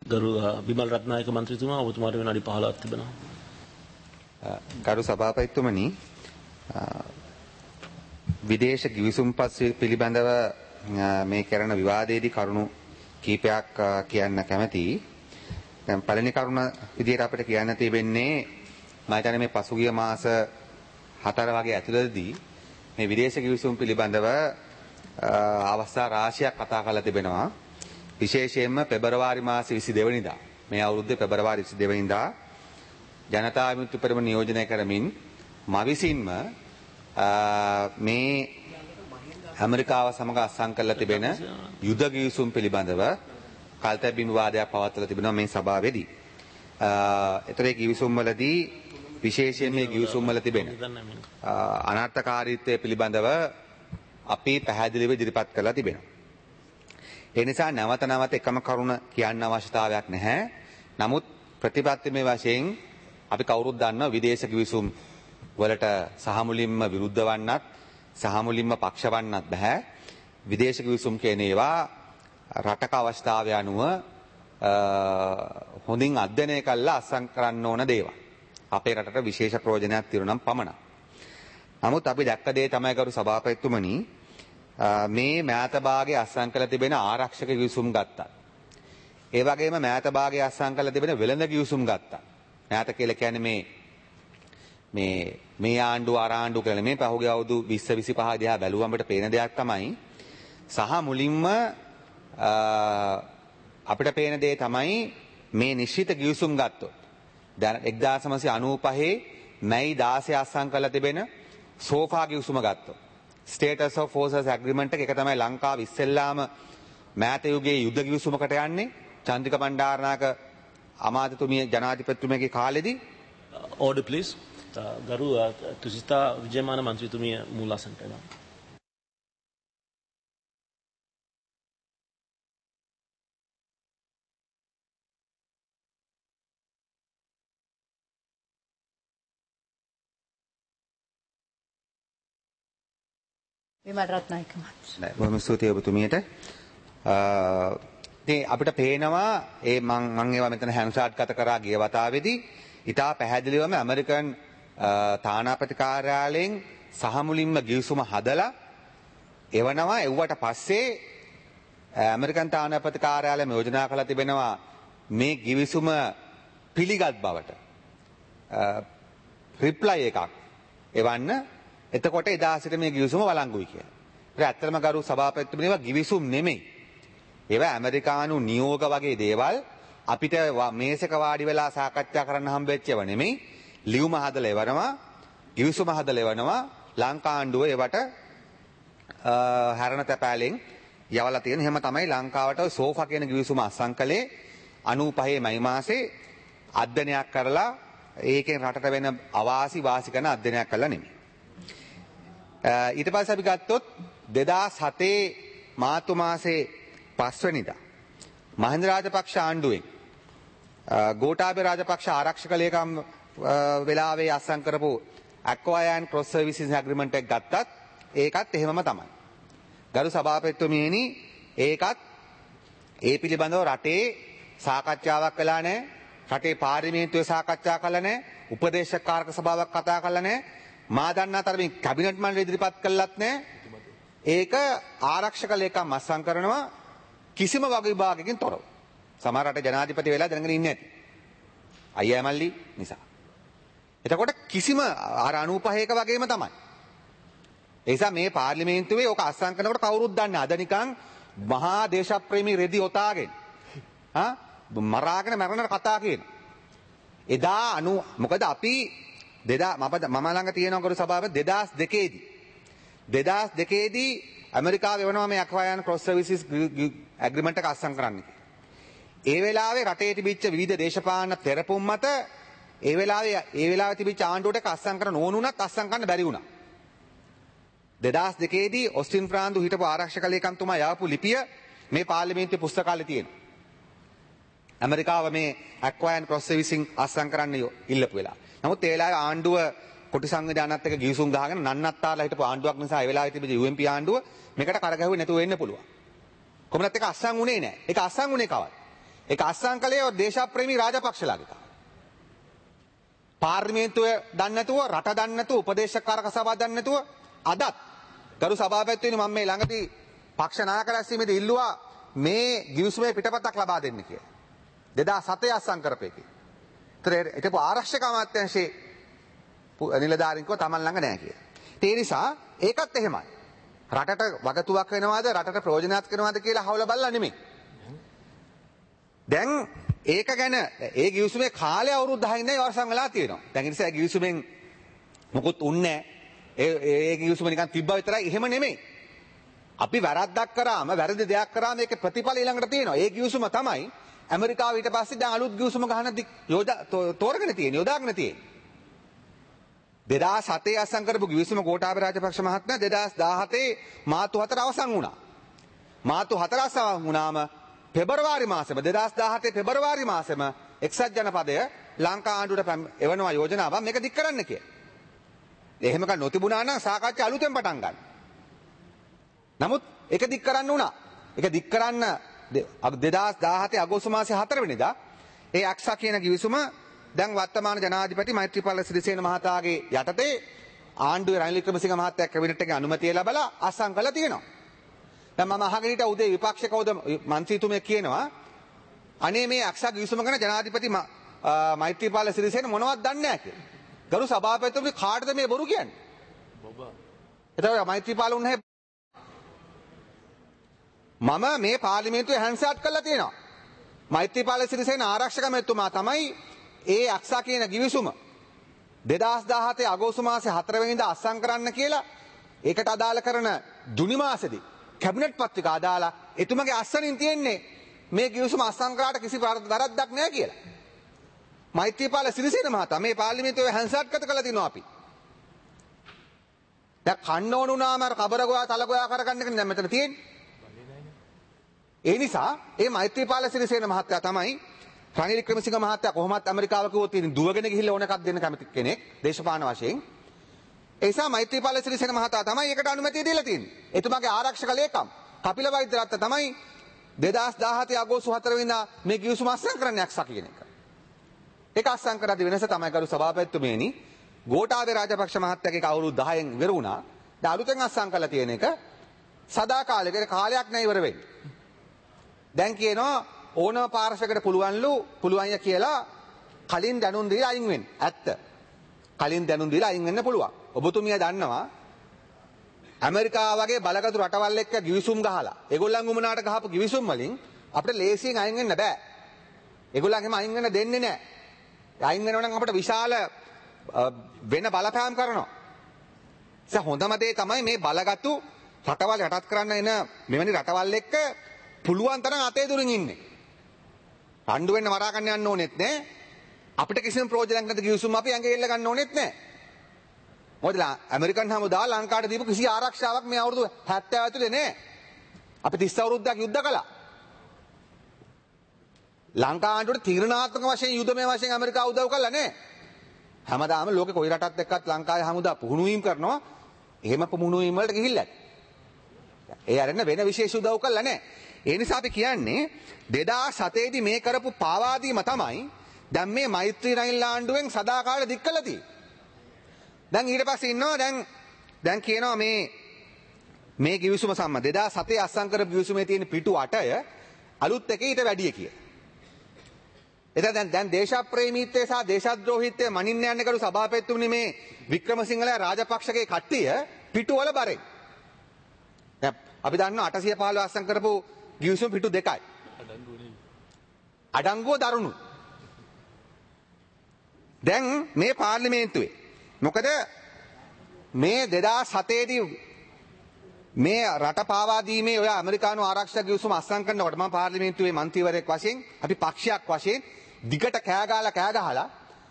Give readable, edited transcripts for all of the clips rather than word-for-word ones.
ගරු විමල් රත්නායක මන්ත්‍රීතුමා ඔබතුමාට විනාඩි 15ක් තිබෙනවා. ගරු සභාපතිතුමනි, විදේශ ගිවිසුම් පත් පිළිබඳව මේ කරන විවාදයේදී කරුණු කීපයක් කියන්න කැමැතියි. දැන් පළවෙනි කරුණ විදිහට අපිට කියන්න තිබෙන්නේ මම හිතන්නේ මේ පසුගිය මාස 4 වගේ ඇතුළතදී මේ විදේශ ගිවිසුම් පිළිබඳව අවස්ථා රාශියක් කතා කරලා තිබෙනවා. විශේෂයෙන්ම පෙබරවාරි මාසේ 22 වෙනිදා මේ අවුරුද්දේ පෙබරවාරි 22 වෙනිදා ජනතා විමුක්ති පෙරමුණ නියෝජනය කරමින් මවිසින්ම මේ ඇමරිකාව සමග අත්සන් කරලා තිබෙන යුද ගිවිසුම් පිළිබඳව කල්තැබීම් වාදයක් පවත්වලා තිබෙනවා මේ සභාවේදී. ඒතරේ ගිවිසුම් වලදී විශේෂයෙන් මේ ගිවිසුම් වල තිබෙන අනර්ථකාරීත්වය පිළිබඳව අපි පැහැදිලිව ඉදිරිපත් කරලා තිබෙනවා. ඒ නිසා නැවත නැවත එකම කරුණ කියන්න අවශ්‍යතාවයක් නැහැ. නමුත් ප්‍රතිපත්තිමය වශයෙන් අපි කවුරුත් දන්නවා විදේශ ගිවිසුම් වලට සහ මුලින්ම විරුද්ධ වන්නත් සහ මුලින්ම පක්ෂ වන්නත් බෑ. විදේශ ගිවිසුම් කියන ඒවා රටක අවස්ථාවය අනුව හොඳින් අධ්‍යයනය කරලා අත්සන් කරන්න ඕන දේවල්. අපේ රටට විශේෂ ප්‍රයෝජනයක් තියෙනවා නම් පමණක්. නමුත් අපි දැක්ක දේ තමයි කරු සභාපතිතුමනි, මේ මෑත භාගයේ අත්සන් කළ තිබෙන ආරක්ෂක ගිවිසුම් ගත්තා. ඒ වගේම මෑත භාගයේ අත්සන් කළ තිබෙන වෙළඳ ගිවිසුම් ගත්තා. මෑත කියලා කියන්නේ මේ ආණ්ඩුව අර ආණ්ඩුව කියලා මේ පහුගිය අවුරුදු 20 25 දිහා බැලුවම අපිට පේන දෙයක් තමයි සහ මුලින්ම අපිට පේන දේ තමයි මේ නිශ්චිත ගිවිසුම් ගත්තොත් දැන් 1995 මැයි 16 අත්සන් කරලා තිබෙන සෝෆා ගිවිසුම ගත්තොත් ස්ටේටස් ඔෆ් ෆෝසස් ඇග්‍රීමන්ට් එක තමයි ලංකාව ඉස්සෙල්ලාම මෑත යුගයේ යුද ගිවිසුමකට යන්නේ. චන්ද්‍රික බණ්ඩාරනායක අමාත්‍යතුමිය ජනාධිපතිතුමියගේ කාලෙදී. Order please. ගරු තුසිතා විජයමාන මන්ත්‍රීතුමිය මූලාසනට එනවා. විමල් රත්නායක මහත්මයා. බොහොම ස්තුතියි ඔබතුමියට. ඉතින් අපිට පේනවා මම ඒවා මෙතන හැන්ඩ්ෂාට් ගත කරා ගිය වතාවේදී ඉතා පැහැදිලිවම ඇමරිකන් තානාපති කාර්යාලයෙන් සහ මුලින්ම ගිවිසුම හදලා එවනවා. එව්වට පස්සේ ඇමරිකන් තානාපති කාර්යාලයම යෝජනා කරලා තිබෙනවා මේ ගිවිසුම පිළිගත් බවට රිප්ලයි එකක් එවන්න. එතකොට එදා සිට මේ ගිවිසුම වළංගුයි කියලා. ඒක ඇත්තටම ගරු සභාපතිතුමනි ඒවා ගිවිසුම් නෙමෙයි. ඒවා ඇමරිකානු නියෝග වගේ දේවල් අපිට මේසක වාඩි වෙලා සාකච්ඡා කරන්න හම්බෙච්ච ඒවා නෙමෙයි. ලියුම හදලා එවනවා, ගිවිසුම හදලා එවනවා. ලංකා ආණ්ඩුව ඒවට හැරණ තැපෑලෙන් යවලා තියෙන. එහෙම තමයි ලංකාවට ඔය සෝෆා කියන ගිවිසුම අත්සන් කළේ 95 මැයි මාසේ අධ්‍යයනයක් කරලා ඒකෙන් රටට වෙන අවාසි වාසි කරන අධ්‍යයනයක් කළා නෙමෙයි. ඊට පස්සේ අපි ගත්තොත් 2007 මාර්තු මාසේ 5 වෙනිදා මහින්ද රාජපක්ෂ ආණ්ඩුවෙන් ගෝඨාභය රාජපක්ෂ ආරක්ෂක ලේකම් වෙලාවේ අත්සන් කරපු Acquire and Cross Services Agreement එක ගත්තත් ඒකත් එහෙමම තමයි. ගරු සභාපතිතුමියනි, ඒකත් ඒ පිළිබඳව රටේ සාකච්ඡාවක් කළා නැහැ. රටේ පාර්ලිමේන්තුවේ සාකච්ඡා කළා නැහැ. උපදේශක කාරක සභාවක් කතා කළා නැහැ. මා දන්නා තරමින් කැබිනට් මණ්ඩලය ඉදිරිපත් කළත් නැහැ. ඒක ආරක්ෂක ලේකම් අත්සන් කරනවා කිසිම වග විභාගකින් තොරව. සමහර රට ජනාධිපති වෙලා දැනගෙන ඉන්නේ නැති. අයියා මල්ලි නිසා. එතකොට කිසිම අර 95ක වගේම තමයි. ඒ නිසා මේ පාර්ලිමේන්තුවේ ඕක අත්සන් කරනකොට කවුරුත් දන්නේ අද නිකන් මහා දේශප්‍රේමී රෙදි ඔතාගෙන මරාගෙන මරණ කතා කියන. එදා මොකද අපි මම ළඟ තියෙනවා කරු සභාවේ 2002 දී ඇමරිකාව වෙනවා මේ Acquire and Cross Services Agreement එක අත්සන් කරන්න. ඒ වෙලාවේ රටේ තිබිච්ච විවිධ දේශපාලන තෙරපුම් මත ඒ වෙලාවේ තිබිච්ච ආණ්ඩුවට අත්සන් කරන්න ඕන වුණත් අත්සන් කරන්න බැරි වුණා. 2002 දී ඔස්ටින් ෆ්‍රාන්දු හිටපු ආරක්ෂක ලේකම්තුමා යවපු ලිපිය මේ පාර්ලිමේන්තුවේ පුස්තකාලේ තියෙනවා. ඇමරිකාව මේ Acquire and Cross Servicing අත්සන් කරන්න ඉල්ලපු වෙලාව. නමුත් ඒ වෙලාවේ ආණ්ඩුව කොටි සංවිධානත් එක්ක ගිවිසුම් ගහගෙන නන්නත්තාලා හිටපු ආණ්ඩුවක් නිසා ඒ වෙලාවේ තිබිච්ච UMP ආණ්ඩුව මේකට කරගැහුවේ නැතුව වෙන්න පුළුවන්. කොහොමද ඒක අත්සන් වුණේ නැහැ. ඒක අත්සන් වුණේ කවද? ඒක අස්සම් කළේ දේශප්‍රේමී රාජපක්ෂලාගේ. පාර්ලිමේන්තුවේ දන්නේ නැතුව, රට දන්නේ නැතුව, උපදේශකාරක සභාව දන්නේ නැතුව අදත් ගරු සභාපතිතුමනි මම මේ ළඟදී පක්ෂ නායක රැස්වීමේදී ඉල්ලුවා මේ ගිවිසුමේ පිටපතක් ලබා දෙන්න කියලා. 2007 අස්සම් කරපේකේ. ඒතර ආරක්ෂක අමාත්‍යාංශයේ නිලධාරීන්කව Taman ළඟ නැහැ කියලා. ඒ නිසා ඒකත් එහෙමයි. රටට වගතුවක් වෙනවාද රටට ප්‍රයෝජනවත් වෙනවාද කියලා හවල බලලා නෙමෙයි. දැන් ඒක ගැන ඒ ගිවිසුමේ කාලය අවුරුදු 10 ඉඳන් වර්ෂම් වෙලා තියෙනවා. දැන් ඒ නිසා ගිවිසුමෙන් මොකුත් උන්නේ නැහැ. ඒ ගිවිසුම නිකන් තිබ්බා විතරයි එහෙම නෙමෙයි. අපි වැරද්දක් කරාම වැරදි දෙයක් කරාම ඒකේ ප්‍රතිඵල ඊළඟට තියෙනවා. ඒ ගිවිසුම තමයි ඇමරිකාව ඊට පස්සේ දැන් අලුත් ගිවිසුම ගහන තෝරගෙන තියෙන්නේ යොදාගෙන තියෙන්නේ. 2007 අසං කරපු ගිවිසුම ගෝඨාභය රාජපක්ෂ මහත්මයා 2017 මාර්තු 4 අවසන් වුණා. මාර්තු 4 අවසන් වුණාම පෙබරවාරි මාසෙම 2017 පෙබරවාරි මාසෙම එක්සත් ජනපදය ලංකා ආණ්ඩුවට එවනවා යෝජනාවක් මේක දික් කරන්න කියලා. එහෙම කන් නොතිබුණා නම් සාකච්ඡා අලුතෙන් පටන් ගන්න. නමුත් ඒක දික් කරන්න වුණා. ඒක දික් කරන්න 2017 අගෝස්තු මාසේ 4 වෙනිදා ඒ අක්ෂා කියන ගිවිසුම දැන් වර්තමාන ජනාධිපති මෛත්‍රීපාල සිරිසේන මහතාගේ යටතේ ආණ්ඩුවේ රනිල් වික්‍රමසිංහ මහත්තයා කැබිනට් එකේ අනුමැතිය ලැබලා අසං කළා තියෙනවා. දැන් මම අහගෙන හිටියා උදේ විපක්ෂ කවුද මන්ත්‍රීතුමිය කියනවා අනේ මේ අක්ෂා ගිවිසුම ගැන ජනාධිපති මෛත්‍රීපාල සිරිසේන මොනවද දන්නේ නැහැ කියලා. ගරු සභාපතිතුමනි කාටද මේ බොරු කියන්නේ? බබා. එතකොට මෛත්‍රීපාල උන්නේ මම මේ පාර්ලිමේන්තුවේ හැන්සාට් කළා තියෙනවා. මෛත්‍රීපාල සිරිසේන ආරක්ෂක මැතිතුමා තමයි ඒ අක්ෂා කියන ගිවිසුම 2017 අගෝස්තු මාසේ 4 වෙනිදා අත්සන් කරන්න කියලා ඒකට අදාළ කරන ජුනි මාසෙදී කැබිනට් පත්‍රිකා අදාලා එතුමගේ අස්සනින් තියෙන්නේ මේ ගිවිසුම අත්සන් කරාට කිසි වැරද්දක් නැහැ කියලා. මෛත්‍රීපාල සිරිසේන මහතා මේ පාර්ලිමේන්තුවේ හැන්සාට් කළා තියෙනවා අපි. දැන් කන්න ඕන වුණාම අර කබර ගෝයා තල ගෝයා කරගන්න එක දැන් මෙතන තියෙන්නේ. ඒ නිසා මේ මෛත්‍රීපාල සිරිසේන මහත්තයා තමයි රනිල් වික්‍රමසිංහ මහත්තයා කොහොමත් ඇමරිකාව කිව්වොත් ඉතින් දුවගෙන ගිහිල්ලා ඕන එකක් දෙන්න කැමති කෙනෙක් දේශපාලන වශයෙන්. ඒ නිසා මෛත්‍රීපාල සිරිසේන මහතා තමයි ඒකට අනුමැතිය දීලා තියෙන්නේ. එතුමාගේ ආරක්ෂක ලේකම් කපිල වෛද්‍යරත්න තමයි 2017 අගෝස්තු 4 වෙනිදා මේ ගිවිසුම අත්සන් කරන්න යක්ෂා කියන එක. ඒක අත්සන් කරද්දී වෙනස තමයි කරු සභාපතිතුමනි ගෝඨාභය රාජපක්ෂ මහත්තයාගේ අවුරුදු 10න් ඉවර වුණා. දැන් අලුතෙන් අත්සන් කරලා තියෙන එක සදාකාලික කාලයක් නෑ ඉවර වෙන්නේ. දැන් කියනවා ඕනම පාර්ශවයකට පුළුවන්ය කියලා කලින් දැනුම් දීලා අයින් වෙන්න. ඇත්ත. කලින් දැනුම් දීලා අයින් වෙන්න පුළුවන්. ඔබතුමිය දන්නවා ඇමරිකාව වගේ බලගතු රටවල් එක්ක ගිවිසුම් ගහලා ඒගොල්ලන් උමනාට ගහපු ගිවිසුම් වලින් අපිට ලේසියෙන් අයින් වෙන්න බෑ. ඒගොල්ලන් එහෙම අයින් වෙන්න දෙන්නේ නැහැ. අයින් වෙනවා නම් අපිට විශාල වෙන බලපෑම් කරනවා. ඒ හොඳම දේ තමයි මේ බලගතු රටවල් යටත් කරන්න එන මෙවැනි රටවල් එක්ක පුළුවන් තරම් අතේ දුරින් ඉන්නේ. රණ්ඩු වෙන්න මරා ගන්න යන්න ඕනෙත් නෑ. අපිට කිසිම ප්‍රයෝජනයක් නැති ගිවිසුම් අපි ඇඟ එල්ල ගන්න ඕනෙත් නෑ. මොකද ඇමරිකන් හමුදාව ලංකාවට දීපු කිසි ආරක්ෂාවක් මේ අවුරුදු 70 ඇතුලේ නෑ. අපි 30 අවුරුද්දක් යුද්ධ කළා. ලංකා ආණ්ඩුවට තීරණාත්මක වශයෙන් යුදමය වශයෙන් ඇමරිකාව උදව් කළා නෑ. හැමදාම ලෝකේ කොයි රටත් එක්කත් ලංකාවේ හමුදා පුහුණු වීම කරනවා. එහෙම පුහුණු වීම වලට ගිහිල්ලා. ඒ අරන්න වෙන විශේෂ උදව් කළා නෑ. ඒ නිසා අපි කියන්නේ 2007 දී මේ කරපු පාවාදීම තමයි දැන් මේ මෛත්‍රී රනිල් ආණ්ඩුවෙන් සදාකාල දික් කළා තියෙන්නේ. දැන් ඊට පස්සේ ඉන්නවා දැන් කියනවා මේ ගිවිසුම සම්බන්ධ 2007 අත්සන් කරපු ගිවිසුමේ තියෙන පිටු 8ය අලුත් එකේ ඊට වැඩිය කියලා. එතන දැන් දේශප්‍රේමීත්වය සහ දේශද්‍රෝහීත්වය මනින්න යන්නේ කරු සභාපතිතුමනි මේ වික්‍රමසිංහලා රාජපක්ෂගේ කට්ටිය පිටුවල බරෙන්. දැන් අපි දන්නවා 815 අත්සන් කරපු ගිවිසුම පිටු 2යි. අඩංගුව දරුණු. දැන් මේ පාර්ලිමේන්තුවේ මොකද මේ 2007 දී මේ රට පාවා දීමේ ඔය ඇමරිකානු ආරක්ෂක ගිවිසුම අත්සන් කරනකොට මම පාර්ලිමේන්තුවේ මන්ත්‍රීවරයෙක් වශයෙන් අපි පක්ෂයක් වශයෙන් දිගට කෑ ගහලා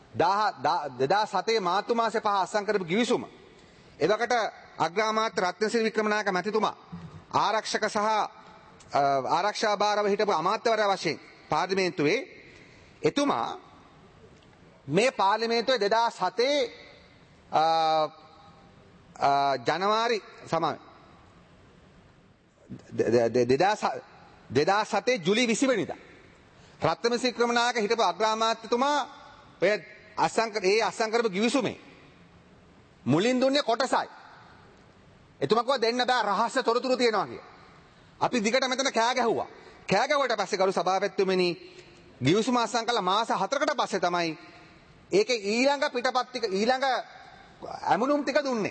2007 මාර්තු මාසේ 5 අත්සන් කරපු ගිවිසුම එවකට අග්‍රාමාත්‍ය රත්නසිරි වික්‍රමනායක මැතිතුමා ආරක්ෂක සහ ආරක්ෂා භාරව හිටපු අමාත්‍යවරයා වශයෙන් පාර්ලිමේන්තුවේ එතුමා මේ පාර්ලිමේන්තුවේ 2007 ජනවාරි සමයි 2007 ජුලි 20 වෙනිදා රත්නම සික්‍රමනායක හිටපු අග්‍රාමාත්‍යතුමා ඔය අස්සම් කරපු ගිවිසුමේ මුලින් දුන්නේ කොටසයි. එතුමා කිව්වා දෙන්න බෑ රහස්‍ය තොරතුරු තියෙනවා කියලා. අපි දිගට මෙතන කෑ ගැහුවා. කෑ ගැහුවට පස්සේ ගරු සභාපතිතුමනි ගිවිසුම අස්සම් කළා මාස 4කට පස්සේ තමයි ඒකේ ඊළඟ පිටපත් ටික ඊළඟ ඇමුණුම් ටික දුන්නේ.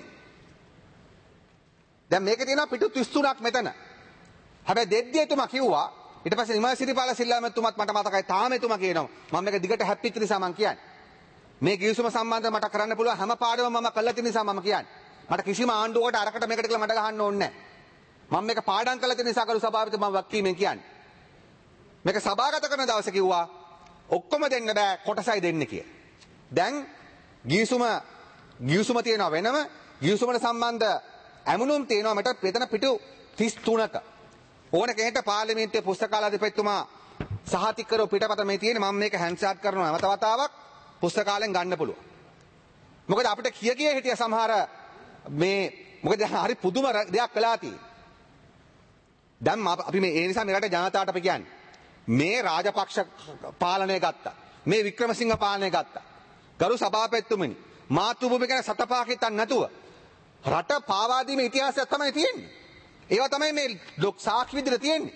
දැන් මේකේ තියෙනවා පිටු 33ක් මෙතන. හැබැයි දෙද්දී එතුමා කිව්වා ඊට පස්සේ නිමල් සිරිපාල සිල්ලාමතුමාත් මට මතකයි තාම එතුමා කියනවා මම මේක දිගට හැප්පිච්ච නිසා මම කියන්නේ. මේ ගිවිසුම සම්බන්ධව මට කරන්න පුළුවන් හැම පාඩම මම කළා තියෙන නිසා මම කියන්නේ. මට කිසිම ආණ්ඩුවකට අරකට මේකට කියලා මට ගහන්න ඕනේ නැහැ. මම මේක පාඩම් කළා තියෙන නිසා කරු සභාපති මම වක්කීමෙන් කියන්නේ. මේක සභාගත කරන දවසේ කිව්වා ඔක්කොම දෙන්න බෑ කොටසයි දෙන්න කියලා. දැන් ගිවිසුම තියෙනවා වෙනම ගිවිසුමට සම්බන්ධ ඇමුණුම් තියෙනවා මෙතන පිටු 33ක. ඕන කෙනෙක්ට පාර්ලිමේන්තුවේ පුස්තකාලාධිපතිතුමා සහතික කරපු පිටපත මේ තියෙන මම මේක හැන්ඩ්ෂාට් කරනවා නැවත වතාවක් පුස්තකාලෙන් ගන්න පුළුවන්. මොකද අපිට කිය හිටිය සමහර මේ මොකද හරි පුදුම දෙයක් කළා තියෙන්නේ. දැන් අපි මේ ඒ නිසා මේ රටේ ජනතාවට අපි කියන්නේ මේ රාජපක්ෂ පාලනය ගත්තා. මේ වික්‍රමසිංහ පාලනය ගත්තා. ගරු සභාපතිතුමනි මාතෘභූමිය ගැන සතපාක හිතන්න නැතුව රට පාවා දීමේ ඉතිහාසයක් තමයි තියෙන්නේ. ඒවා තමයි මේ සාක්ෂි විදිහට තියෙන්නේ.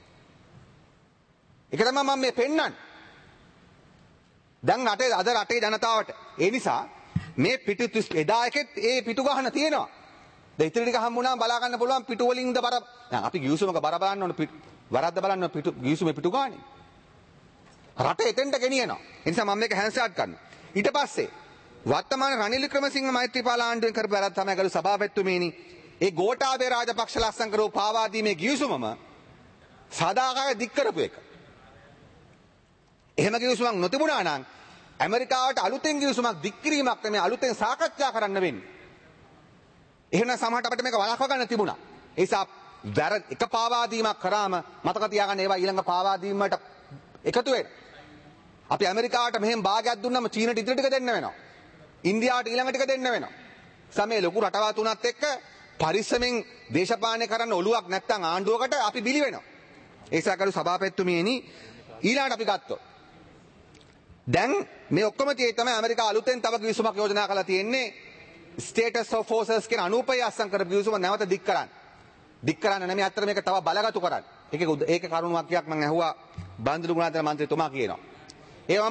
ඒක තමයි මම මේ පෙන්නන්නේ. දැන් අද රටේ ජනතාවට ඒ නිසා මේ පිටු එදා එකෙත් ඒ පිටු ගහන තියෙනවා. දැන් ඉතින් ටික හම්බුණාම බලා ගන්න පුළුවන් පිටු වලින්ද බර දැන් අපි ගිවිසුමක බර බලන්න ඕන වරද්ද බලන්න පිටු ගිවිසුමේ පිටු ගානේ. රට එතෙන්ට ගෙනියනවා. ඒ නිසා මම මේක හැන්ඩ්ෂාට් කරනවා. ඊට පස්සේ වර්තමාන රනිල් වික්‍රමසිංහ මෛත්‍රීපාල ආණ්ඩුවෙන් කරපු වැරද්ද තමයි ගරු සභාපතිතුමනි ඒ ගෝඨාභය රාජපක්ෂ ලස්සන් කරපු පාවා දීමේ ගිවිසුමම සදාකාල දික් කරපු එක. එහෙම ගිවිසුමක් නොතිබුණා නම් ඇමරිකාවට අලුතෙන් ගිවිසුමක් දික් කිරීමක් නෙමෙයි අලුතෙන් සාකච්ඡා කරන්න වෙන්නේ. එහෙනම් සමහරට අපිට මේක වළක්ව ගන්න තිබුණා. ඒ නිසා එක පාවා දීමක් කරාම මතක තියාගන්න ඒවා ඊළඟ පාවා දීම වලට එකතු වෙන්න. අපි ඇමරිකාවට මෙහෙම භාගයක් දුන්නම චීනට ඉදිරි ටික දෙන්න වෙනවා. ඉන්දියාවට ඊළඟ ටික දෙන්න වෙනවා. සමේ ලොකු රටවල් තුනත් එක්ක පරිස්සමෙන් දේශපාලනය කරන්න ඔලුවක් නැත්තම් ආණ්ඩුවකට අපි බිලි වෙනවා. ඒ නිසා කරු සභාපතිතුමියනි ඊළඟට අපි ගත්තොත් දැන් මේ ඔක්කොම tie තමයි ඇමරිකාව අලුතෙන් තව ගිවිසුමක් යෝජනා කරලා තියෙන්නේ ස්ටේටස් ඔෆ් ෆෝසස් කියන අනූපය අස්සම් කරපු ගිවිසුම නැවත දික් කරන්න. දික් කරන්න නෙමෙයි අතර මේක තව බලගතු කරන්න. ඒක කරුණු වාක්‍යයක් මම ඇහුවා බන්දුරු ගුණාධර මන්ත්‍රීතුමා කියනවා. ඒවම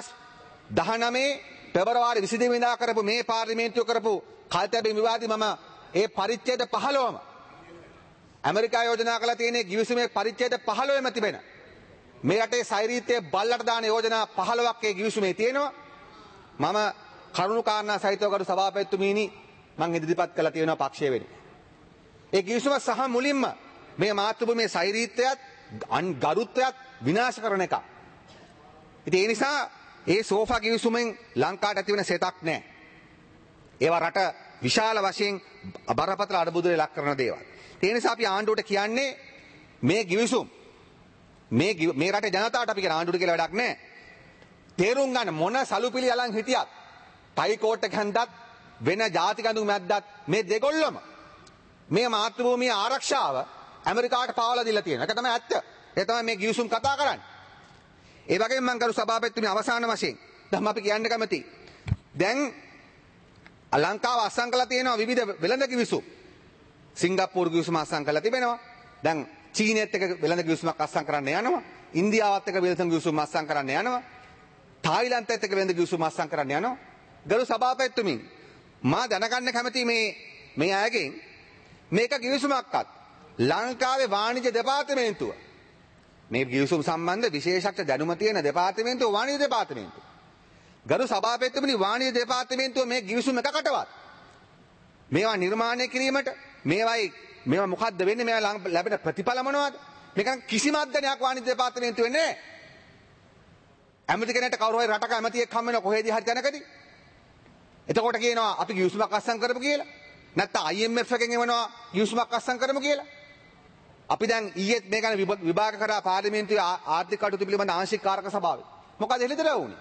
2019 පෙබරවාරි 22 වෙනිදා කරපු මේ පාර්ලිමේන්තුව කරපු කල්තැබීම් විවාදي මම ඒ පරිච්ඡේද 15ම ඇමරිකාව යෝජනා කළා තියෙන්නේ ගිවිසුමේ පරිච්ඡේද 15ම තිබෙන මේ රටේ සෛරීත්‍යයේ බල්ලට දාන යෝජනා 15ක් ඒ ගිවිසුමේ තියෙනවා. මම කරුණු කාරණා සහිතව කරු සභාපතිතුමීනි මම ඉදිරිපත් කළා තියෙනවා පක්ෂයේ වෙන්නේ. ඒ ගිවිසුම සහ මුලින්ම මේ මාතෘභූමියේ සෛරීත්‍යයත් ගරුත්වයත් විනාශ කරන එක. ඉතින් ඒ නිසා ඒ සෝෆා ගිවිසුමෙන් ලංකාවට ඇති වෙන සෙතක් නැහැ. ඒවා රට විශාල වශයෙන් බරපතල අඩබුදලේ ලක් කරන දේවල්. ඒ නිසා අපි ආණ්ඩුවට කියන්නේ මේ ගිවිසුම් මේ රටේ ජනතාවට අපි කියන ආණ්ඩුවට කියලා වැඩක් නැහැ. තේරුම් ගන්න මොන සලුපිලි අලන් හිටියත් ටයි කෝට් එක හැන්දත් වෙන ජාතික අඳුම් මැද්දත් මේ දෙගොල්ලම මේ මාතෘභූමියේ ආරක්ෂාව ඇමරිකාවට පාවලා දීලා තියෙනවා. ඒක තමයි ඇත්ත. ඒ තමයි මේ ගිවිසුම් කතා කරන්නේ. ඒ වගේම මම කරු සභාපතිතුමනි අවසාන වශයෙන් දැන් අපි කියන්න කැමති. දැන් ලංකාව අත්සන් කළා තියෙනවා විවිධ වෙළඳ ගිවිසුම්. සිංගප්පූරු ගිවිසුම අත්සන් කළා තිබෙනවා. දැන් චීනයත් එක්ක වෙළඳ ගිවිසුමක් අත්සන් කරන්න යනවා. ඉන්දියාවත් එක්ක වෙළඳ ගිවිසුම අත්සන් කරන්න යනවා. තායිලන්තයත් එක්ක වෙළඳ ගිවිසුම අත්සන් කරන්න යනවා. ගරු සභාපතිතුමනි මා දැනගන්න කැමති මේ අයගෙන් මේක ගිවිසුමක්වත් ලංකාවේ වාණිජ්‍ය දෙපාර්තමේන්තුව මේ ගිවිසුම් සම්බන්ධ විශේෂඥ දැනුම තියෙන දෙපාර්තමේන්තුව වාණිජ්‍ය දෙපාර්තමේන්තුව. ගරු සභාපතිතුමනි වාණිජ්‍ය දෙපාර්තමේන්තුව මේ ගිවිසුම එකකටවත් මේවා නිර්මාණය කිරීමට මේවා මොකද්ද වෙන්නේ මේවා ලැබෙන ප්‍රතිඵල මොනවද? මේක කිසිම අධ්‍යයනයක් වාණිජ්‍ය දෙපාර්තමේන්තුවේ නැහැ. ඇමති කෙනෙක්ට කවුරු හරි රටක ඇමතියෙක් හම් වෙනවා කොහෙදී හරි තැනකදී. එතකොට කියනවා අපි ගිවිසුමක් අත්සන් කරමු කියලා. නැත්නම් IMF එකෙන් එවනවා ගිවිසුමක් අත්සන් කරමු කියලා. අපි දැන් ඊයේ මේ ගැන විභාග කරා පාර්ලිමේන්තුවේ ආර්ථික කටයුතු පිළිබඳ ආංශික කාරක සභාවේ. මොකද හෙළිදරව් වුනේ?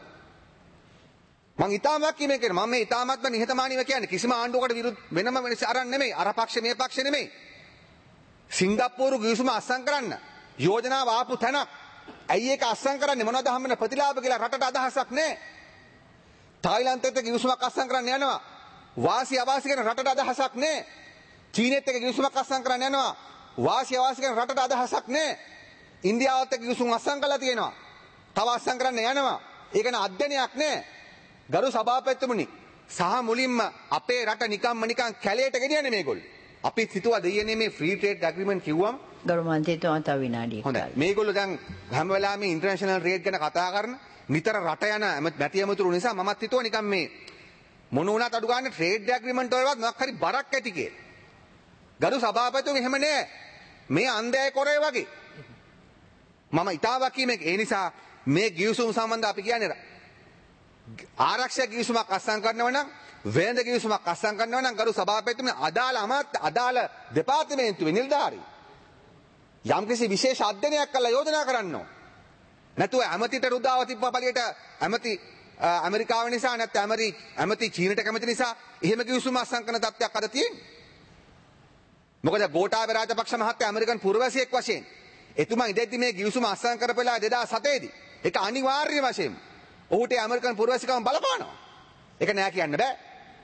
මම ඊටමක් කීමේ කියන මම මේ ඊටමත්ම නිහතමානීව කියන්නේ කිසිම ආණ්ඩුවකට විරුද්ධ වෙනම වෙනස අරන් නෙමෙයි. අර පක්ෂ මේ පක්ෂ නෙමෙයි. සිංගප්පූරු ගිවිසුම අත්සන් කරන්න යෝජනාව ආපු තැනක් ඇයි ඒක අස්සම් කරන්නේ මොනවද හම්බෙන ප්‍රතිලාභ කියලා රටට අදහසක් නැහැ. තායිලන්තෙත් ගිවිසුමක් අස්සම් කරන්න යනවා. වාසි අවාසි ගැන රටට අදහසක් නැහැ. චීනෙත් එක්ක ගිවිසුමක් අස්සම් කරන්න යනවා. වාසි අවාසි ගැන රටට අදහසක් නැහැ. ඉන්දියාවත් එක්ක ගිවිසුම් අස්සම් කරලා තියෙනවා. තව අස්සම් කරන්න යනවා. ඒක න අධ්‍යයනයක් නැහැ. ගරු සභාපතිතුමනි සහ මුලින්ම අපේ රට නිකන් කැලේට ගෙනියන්නේ මේගොල්ලෝ. අපි හිතුවා දෙයනේ මේ ෆ්‍රී ට්‍රේඩ් ඇග්‍රීමන්ට් කිව්වම ගරු මන්ත්‍රීතුමා තව විනාඩියක්. හොඳයි. මේගොල්ලෝ දැන් හැම වෙලාවෙම ඉන්ටර්නැෂනල් රේට් ගැන කතා කරන නිතර රට යන මැති ඇමතුරු නිසා මමත් හිතුවා නිකන් මේ මොන වුණත් අඩු ගන්න ට්‍රේඩ් ඇග්‍රීමන්ට් වලවත් මොකක් හරි බරක් ඇති කියලා. ගරු සභාපතිතුමනි එහෙම නෑ. මේ අන්ධයයි කොරේ වගේ. මම ඉතාලි කීමේ ඒ නිසා මේ ගිවිසුම් සම්බන්ධ අපි කියන්නේ ආරක්ෂක ගිවිසුමක් අත්සන් කරනවා නම් වෙළඳ ගිවිසුමක් අත්සන් කරනවා නම් ගරු සභාපතිතුමනි අදාළ දෙපාර්තමේන්තුවේ නිලධාරී යම්කිසි විශේෂ අධ්‍යයනයක් කරලා යෝජනා කරන්න ඕන. නැතුව ඇමතිට රුදාව තිබ්බ පළියට ඇමති ඇමරිකාව නිසා නැත්නම් ඇමති චීනට කැමති නිසා එහෙම ගිවිසුම අත්සන් කරන තත්ත්වයක් අද තියෙන්නේ. මොකද ගෝඨාභය රාජපක්ෂ මහත්තයා ඇමරිකන් පුරවැසියෙක් වශයෙන් එතුමා ඉඳෙද්දි මේ ගිවිසුම අත්සන් කරපෙලා 2007 දී ඒක අනිවාර්ය වශයෙන් ඔහුට ඇමරිකන් පුරවැසිකම බලපානවා. ඒක නෑ කියන්න බෑ.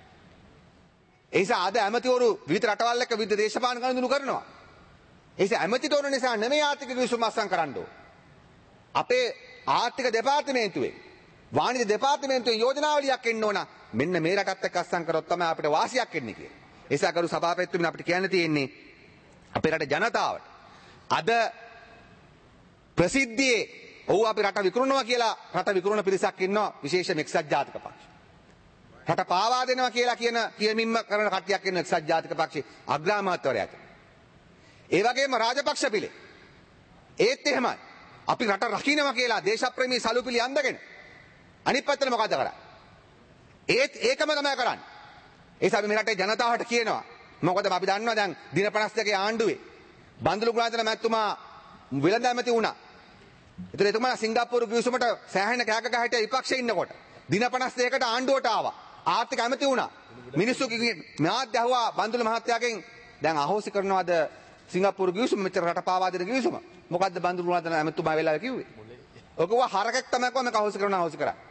ඒ නිසා අද ඇමතිවරු විවිධ රටවල් එක්ක විවිධ දේශපාලන ගනුදෙනු කරනවා. ඒ නිසා ඇමතිවරු නිසා නෙමෙයි ආර්ථික ගිවිසුම අත්සන් කරන්න ඕන. අපේ ආර්ථික දෙපාර්තමේන්තුවේ වාණිජ්‍ය දෙපාර්තමේන්තුවේ යෝජනාවලියක් එන්න ඕන. මෙන්න මේ රටත් එක්ක අත්සන් කරොත් තමයි අපිට වාසියක් එන්නේ කියලා. ඒ නිසා ගරු සභාපතිතුමනි අපිට කියන්න තියෙන්නේ අපේ රට ජනතාවට අද ප්‍රසිද්ධියේ ඔව් අපි රට විකුණනවා කියලා රට විකුණන පිරිසක් ඉන්නවා විශේෂයෙන් එක්සත් ජාතික පක්ෂ. රට පාවා දෙනවා කියලා කියමින්ම කරන කට්ටියක් ඉන්න එක්සත් ජාතික පක්ෂේ අග්‍රාමාත්‍යවරයාට. ඒ වගේම රාජපක්ෂ පිළේ. ඒත් එහෙමයි. අපි රට රකින්නවා කියලා දේශප්‍රේමී සලුපිලි අඳගෙන අනිත් පැත්තට මොකද කරන්නේ? ඒකම තමයි කරන්නේ. ඒ නිසා මේ රටේ ජනතාවට කියනවා මොකද අපි දන්නවා දැන් දින 52 ආණ්ඩුවේ බන්දුලු ගුණාධර මැතිතුමා වෙළඳ ඇමති වුණා. ඒතර එතුමා සිංගප්පූරු ගිවිසුමට සෑහෙන කෑක ගහ හිටිය විපක්ෂයේ ඉන්නකොට දින 52කට ආණ්ඩුවට ආවා. ආර්ථික ඇමති වුණා. මිනිස්සු මාධ්‍ය ඇහුවා බන්දුලු මහත්තයාගෙන් දැන් අහෝසි කරනවාද සිංගප්පූරු ගිවිසුම මෙච්චර රට පාවා දෙන ගිවිසුම. මොකද්ද බන්දුලු ගුණාධර ඇමතිතුමා වෙලාවේ කිව්වේ? ඔකව හරකෙක් තමයි කොහොම අහෝසි කරනවා අහෝසි කරා.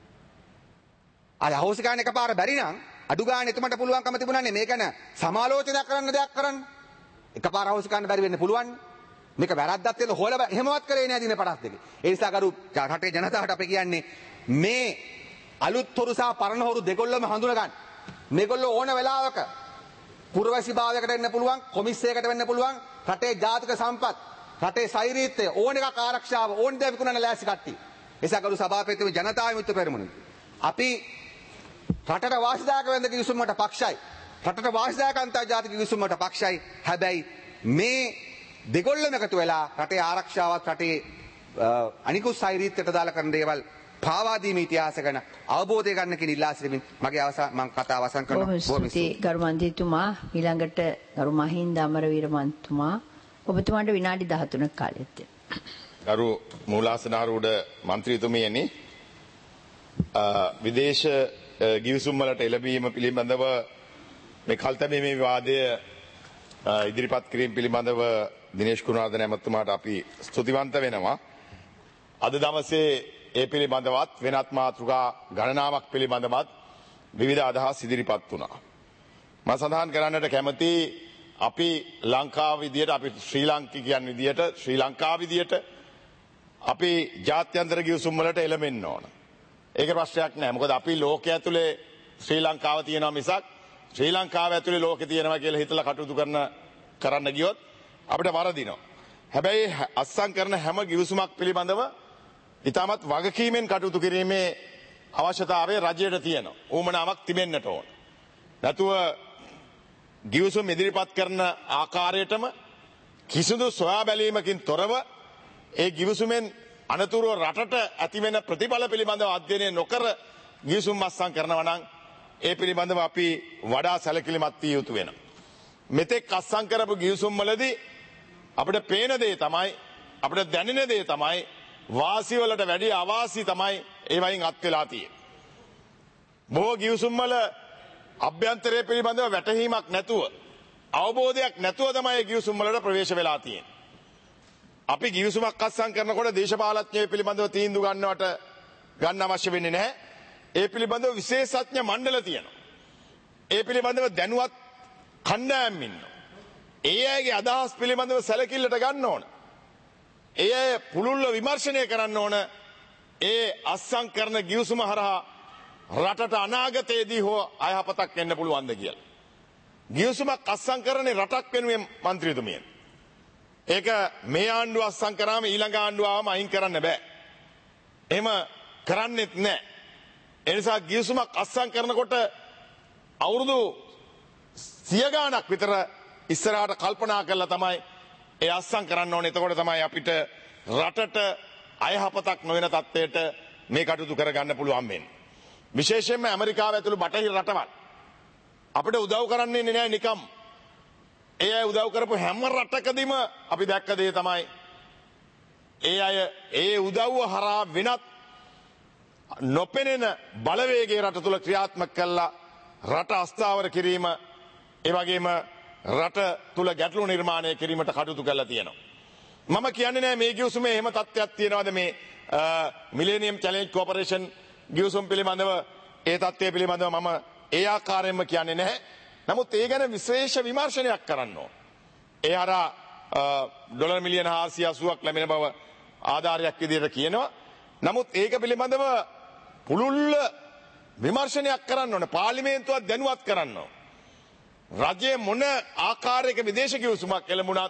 අහෝසි කරන එකපාර බැරි නම් අඩු ගානේ එතුමට පුළුවන්කම තිබුණානේ මේක ගැන සමාලෝචනයක් කරන්න දෙයක් කරන්න. එකපාර අහෝසි කරන්න බැරි වෙන්න පුළුවන්. මේක වැරද්දක් කියලා හොල එහෙමවත් කරේ නෑ දින 52. ඒ නිසා කරු රටේ ජනතාවට අපි කියන්නේ මේ අලුත් හොරු සහ පරණ හොරු දෙකොල්ලම හඳුන ගන්න. මේගොල්ලෝ ඕන වෙලාවක පුරවැසි භාවයකට වෙන්න පුළුවන්, කොමිස්සයකට වෙන්න පුළුවන්, රටේ ජාතික සම්පත්, රටේ සෛරීත්වය ඕන එකක් ආරක්ෂාව ඕන දේ විකුණන්න ලෑස්ති කට්ටිය. ඒ නිසා කරු සභාපතිතුමනි ජනතාව මිත්‍ර පෙරමුණ. අපි රටට වාසිදායක වෙන්න කිවිසුමකට පක්ෂයි. රටට වාසිදායක අන්තර්ජාතික කිවිසුමකට පක්ෂයි. හැබැයි මේ දෙගොල්ලම එකතු වෙලා රටේ ආරක්ෂාවත් රටේ අනිකුත් සෛරීත්වයට දාලා කරන දේවල් පාවා දීමේ ඉතිහාස ගැන අවබෝධය ගන්න කියන ඉල්ලා සිටිමින් මගේ මම කතාව අවසන් කරනවා. බොහොම ස්තුතියි ගරු මන්ත්‍රීතුමා. ඊළඟට ගරු මහින්ද අමරවීර මන්ත්‍රීතුමා ඔබතුමාට විනාඩි 13ක කාලයක් තියෙනවා. ගරු මූලාසනාරූඪ මන්ත්‍රීතුමියනි විදේශ ගිවිසුම් වලට එළඹීම පිළිබඳව මේ කල්තැබීමේ විවාදය ඉදිරිපත් කිරීම පිළිබඳව දිනේෂ් කුණාර්දන ඇමතුමාට අපි ස්තුතිවන්ත වෙනවා. අද දවසේ ඒ පිළිබඳවත් වෙනත් මාතෘකා ගණනාවක් පිළිබඳවත් විවිධ අදහස් ඉදිරිපත් වුණා. මම සඳහන් කරන්නට කැමති අපි ලංකාව විදියට අපි ශ්‍රී ලාංකිකයන් විදියට ශ්‍රී ලංකාව විදියට අපි ජාත්‍යන්තර ගිවිසුම් වලට එළඹෙන්න ඕන. ඒක ප්‍රශ්නයක් නෑ. මොකද අපි ලෝකයේ ඇතුලේ ශ්‍රී ලංකාව තියෙනවා මිසක් ශ්‍රී ලංකාව ඇතුලේ ලෝකේ තියෙනවා කියලා හිතලා කටයුතු කරන්න ගියොත් අපිට වරදිනවා. හැබැයි අත්සන් කරන හැම ගිවිසුමක් පිළිබඳව ඉතාමත් වගකීමෙන් කටයුතු කිරීමේ අවශ්‍යතාවය රජයට තියෙනවා. ඌමනාවක් තිබෙන්නට ඕන. නැතුව ගිවිසුම් ඉදිරිපත් කරන ආකාරයටම කිසිදු සොයා බැලීමකින් තොරව ඒ ගිවිසුමෙන් අනතුරුව රටට ඇතිවෙන ප්‍රතිඵල පිළිබඳව අධ්‍යයනය නොකර ගිවිසුම් අත්සන් කරනවා නම් ඒ පිළිබඳව අපි වඩා සැලකිලිමත් විය යුතු වෙනවා. මෙතෙක් අත්සන් කරපු ගිවිසුම් වලදී අපිට පේන දේ තමයි අපිට දැනෙන දේ තමයි වාසි වලට වැඩි අවාසි තමයි ඒ වයින් අත් වෙලා තියෙන්නේ. බොහෝ ගිවිසුම් වල අභ්‍යන්තරය පිළිබඳව වැටහීමක් නැතුව අවබෝධයක් නැතුව තමයි ගිවිසුම් වලට ප්‍රවේශ වෙලා තියෙන්නේ. අපි ගිවිසුමක් අත්සන් කරනකොට දේශපාලඥයෝ පිළිබඳව තීන්දුව ගන්න අවශ්‍ය වෙන්නේ නැහැ. ඒ පිළිබඳව විශේෂඥ මණ්ඩල තියෙනවා. ඒ පිළිබඳව දැනුවත් කණ්ඩායම් ඉන්නවා. ඒ අයගේ අදහස් පිළිබඳව සැලකිල්ලට ගන්න ඕන. ඒ අය පුළුල්ව විමර්ශනය කරන්න ඕන. ඒ අත්සන් කරන ගිවිසුම හරහා රටට අනාගතයේදී හෝ අයහපතක් වෙන්න පුළුවන්ද කියලා. ගිවිසුමක් අත්සන් කරන්නේ රටක් වෙනුවෙන් මන්ත්‍රීතුමියන්. ඒක මේ ආණ්ඩුව අත්සන් කරාම ඊළඟ ආණ්ඩුව ආවම අයින් කරන්න බෑ. එහෙම කරන්නෙත් නෑ. ඒ නිසා ගිවිසුමක් අත්සන් කරනකොට අවුරුදු 100 ගාණක් විතර ඉස්සරහට කල්පනා කරලා තමයි ඒ අත්සන් කරන්න ඕනේ. එතකොට තමයි අපිට රටට අයහපතක් නොවන තත්ත්වයට මේ කටයුතු කරගන්න පුළුවන් වෙන්නේ. විශේෂයෙන්ම ඇමරිකාව ඇතුළු බටහිර රටවල් අපිට උදව් කරන්නේ නෑ නිකම්. ඒ අය උදව් කරපු හැම රටකදීම අපි දැක්ක දේ තමයි ඒ අය ඒ උදව්ව හරහා වෙනත් නොපෙනෙන බලවේගයේ රට තුල ක්‍රියාත්මක කළා රට අස්ථාවර කිරීම ඒ වගේම රට තුල ගැටලු නිර්මාණය කිරීමට කටයුතු කරලා තියෙනවා. මම කියන්නේ නෑ මේ ගිවිසුමේ එහෙම තත්ත්වයක් තියෙනවද මේ මිලේනියම් චැලෙන්ජ් කෝපරේෂන් ගිවිසුම් පිළිබඳව ඒ තත්ත්වය පිළිබඳව මම ඒ ආකාරයෙන්ම කියන්නේ නැහැ. නමුත් ඒ ගැන විශේෂ විමර්ශනයක් කරන්න ඕන. ඒ හරහා ඩොලර් මිලියන 480ක් ලැබෙන බව ආධාරයක් විදිහට කියනවා. නමුත් ඒක පිළිබඳව පුළුල්ව විමර්ශනයක් කරන්න ඕන. පාර්ලිමේන්තුවත් දැනුවත් කරන්න ඕන. රජයේ මොන ආකාරයක විදේශ ගිවිසුමක් එළඹුණත්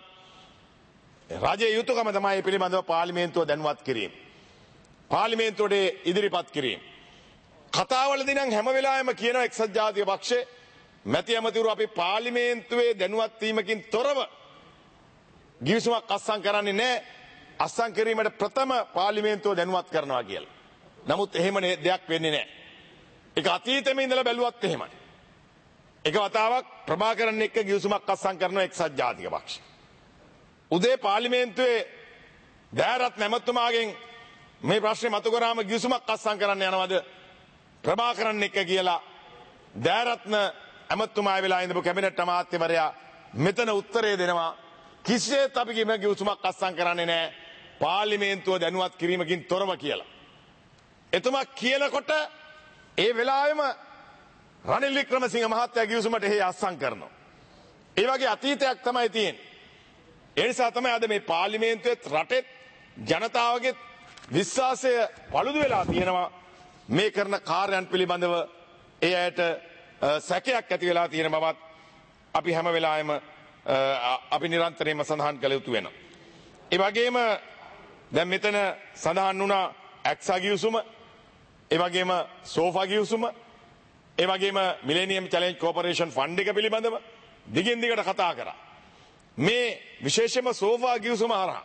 රජයේ යුතුයකම තමයි පිළිබඳව පාර්ලිමේන්තුව දැනුවත් කිරීම. පාර්ලිමේන්තුවේ ඉදිරිපත් කිරීම. කතාවලදී නම් හැම වෙලාවෙම කියන එක්සත් ජාතික පක්ෂේ මැති ඇමතිවරු අපි පාර්ලිමේන්තුවේ දැනුවත් වීමකින් තොරව ගිවිසුමක් අත්සන් කරන්නේ නැහැ. අත්සන් කිරීමට ප්‍රථම පාර්ලිමේන්තුව දැනුවත් කරනවා කියලා. නමුත් එහෙම දෙයක් වෙන්නේ නැහැ. ඒක අතීතෙම ඉඳලා බැලුවත් එහෙමයි. එක වතාවක් ප්‍රභාකරන් එක්ක ගිවිසුමක් අත්සන් කරන එක්සත් ජාතික පක්ෂ. උදේ පාර්ලිමේන්තුවේ දෑරත් නැමතුමාගෙන් මේ ප්‍රශ්නේ මතු කරාම ගිවිසුමක් අත්සන් කරන්න යනවද ප්‍රභාකරන් එක්ක කියලා දෑරත්න ඇමතුමා වෙලා ඉඳපු කැබිනට් අමාත්‍යවරයා මෙතන උත්තරේ දෙනවා කිසිසේත් අපි ගිවිසුමක් අත්සන් කරන්නේ නැහැ පාර්ලිමේන්තුව දැනුවත් කිරීමකින් තොරව කියලා. එතුමා කියනකොට ඒ වෙලාවෙම රනිල් වික්‍රමසිංහ මහත්තයා ගිවිසුමට එහි අත්සන් කරනවා. ඒ වගේ අතීතයක් තමයි තියෙන්නේ. ඒ නිසා තමයි අද මේ පාර්ලිමේන්තුවේ රටේ ජනතාවගේ විශ්වාසය පළුදු වෙලා තියෙනවා. මේ කරන කාර්යයන් පිළිබඳව ඒ අයට සැකයක් ඇති වෙලා තියෙන බවත් අපි හැම වෙලාවෙම අපි නිරන්තරයෙන්ම සඳහන් කළ යුතු වෙනවා. ඒ වගේම දැන් මෙතන සඳහන් වුණා ඇක්සා ගිවිසුම, ඒ වගේම සෝෆා ගිවිසුම, ඒ වගේම මිලේනියම් චැලෙන්ජ් කෝපරේෂන් ෆන්ඩ් එක පිළිබඳව දිගින් දිගට කතා කරා. මේ විශේෂයෙන්ම සෝෆා ගිවිසුම හරහා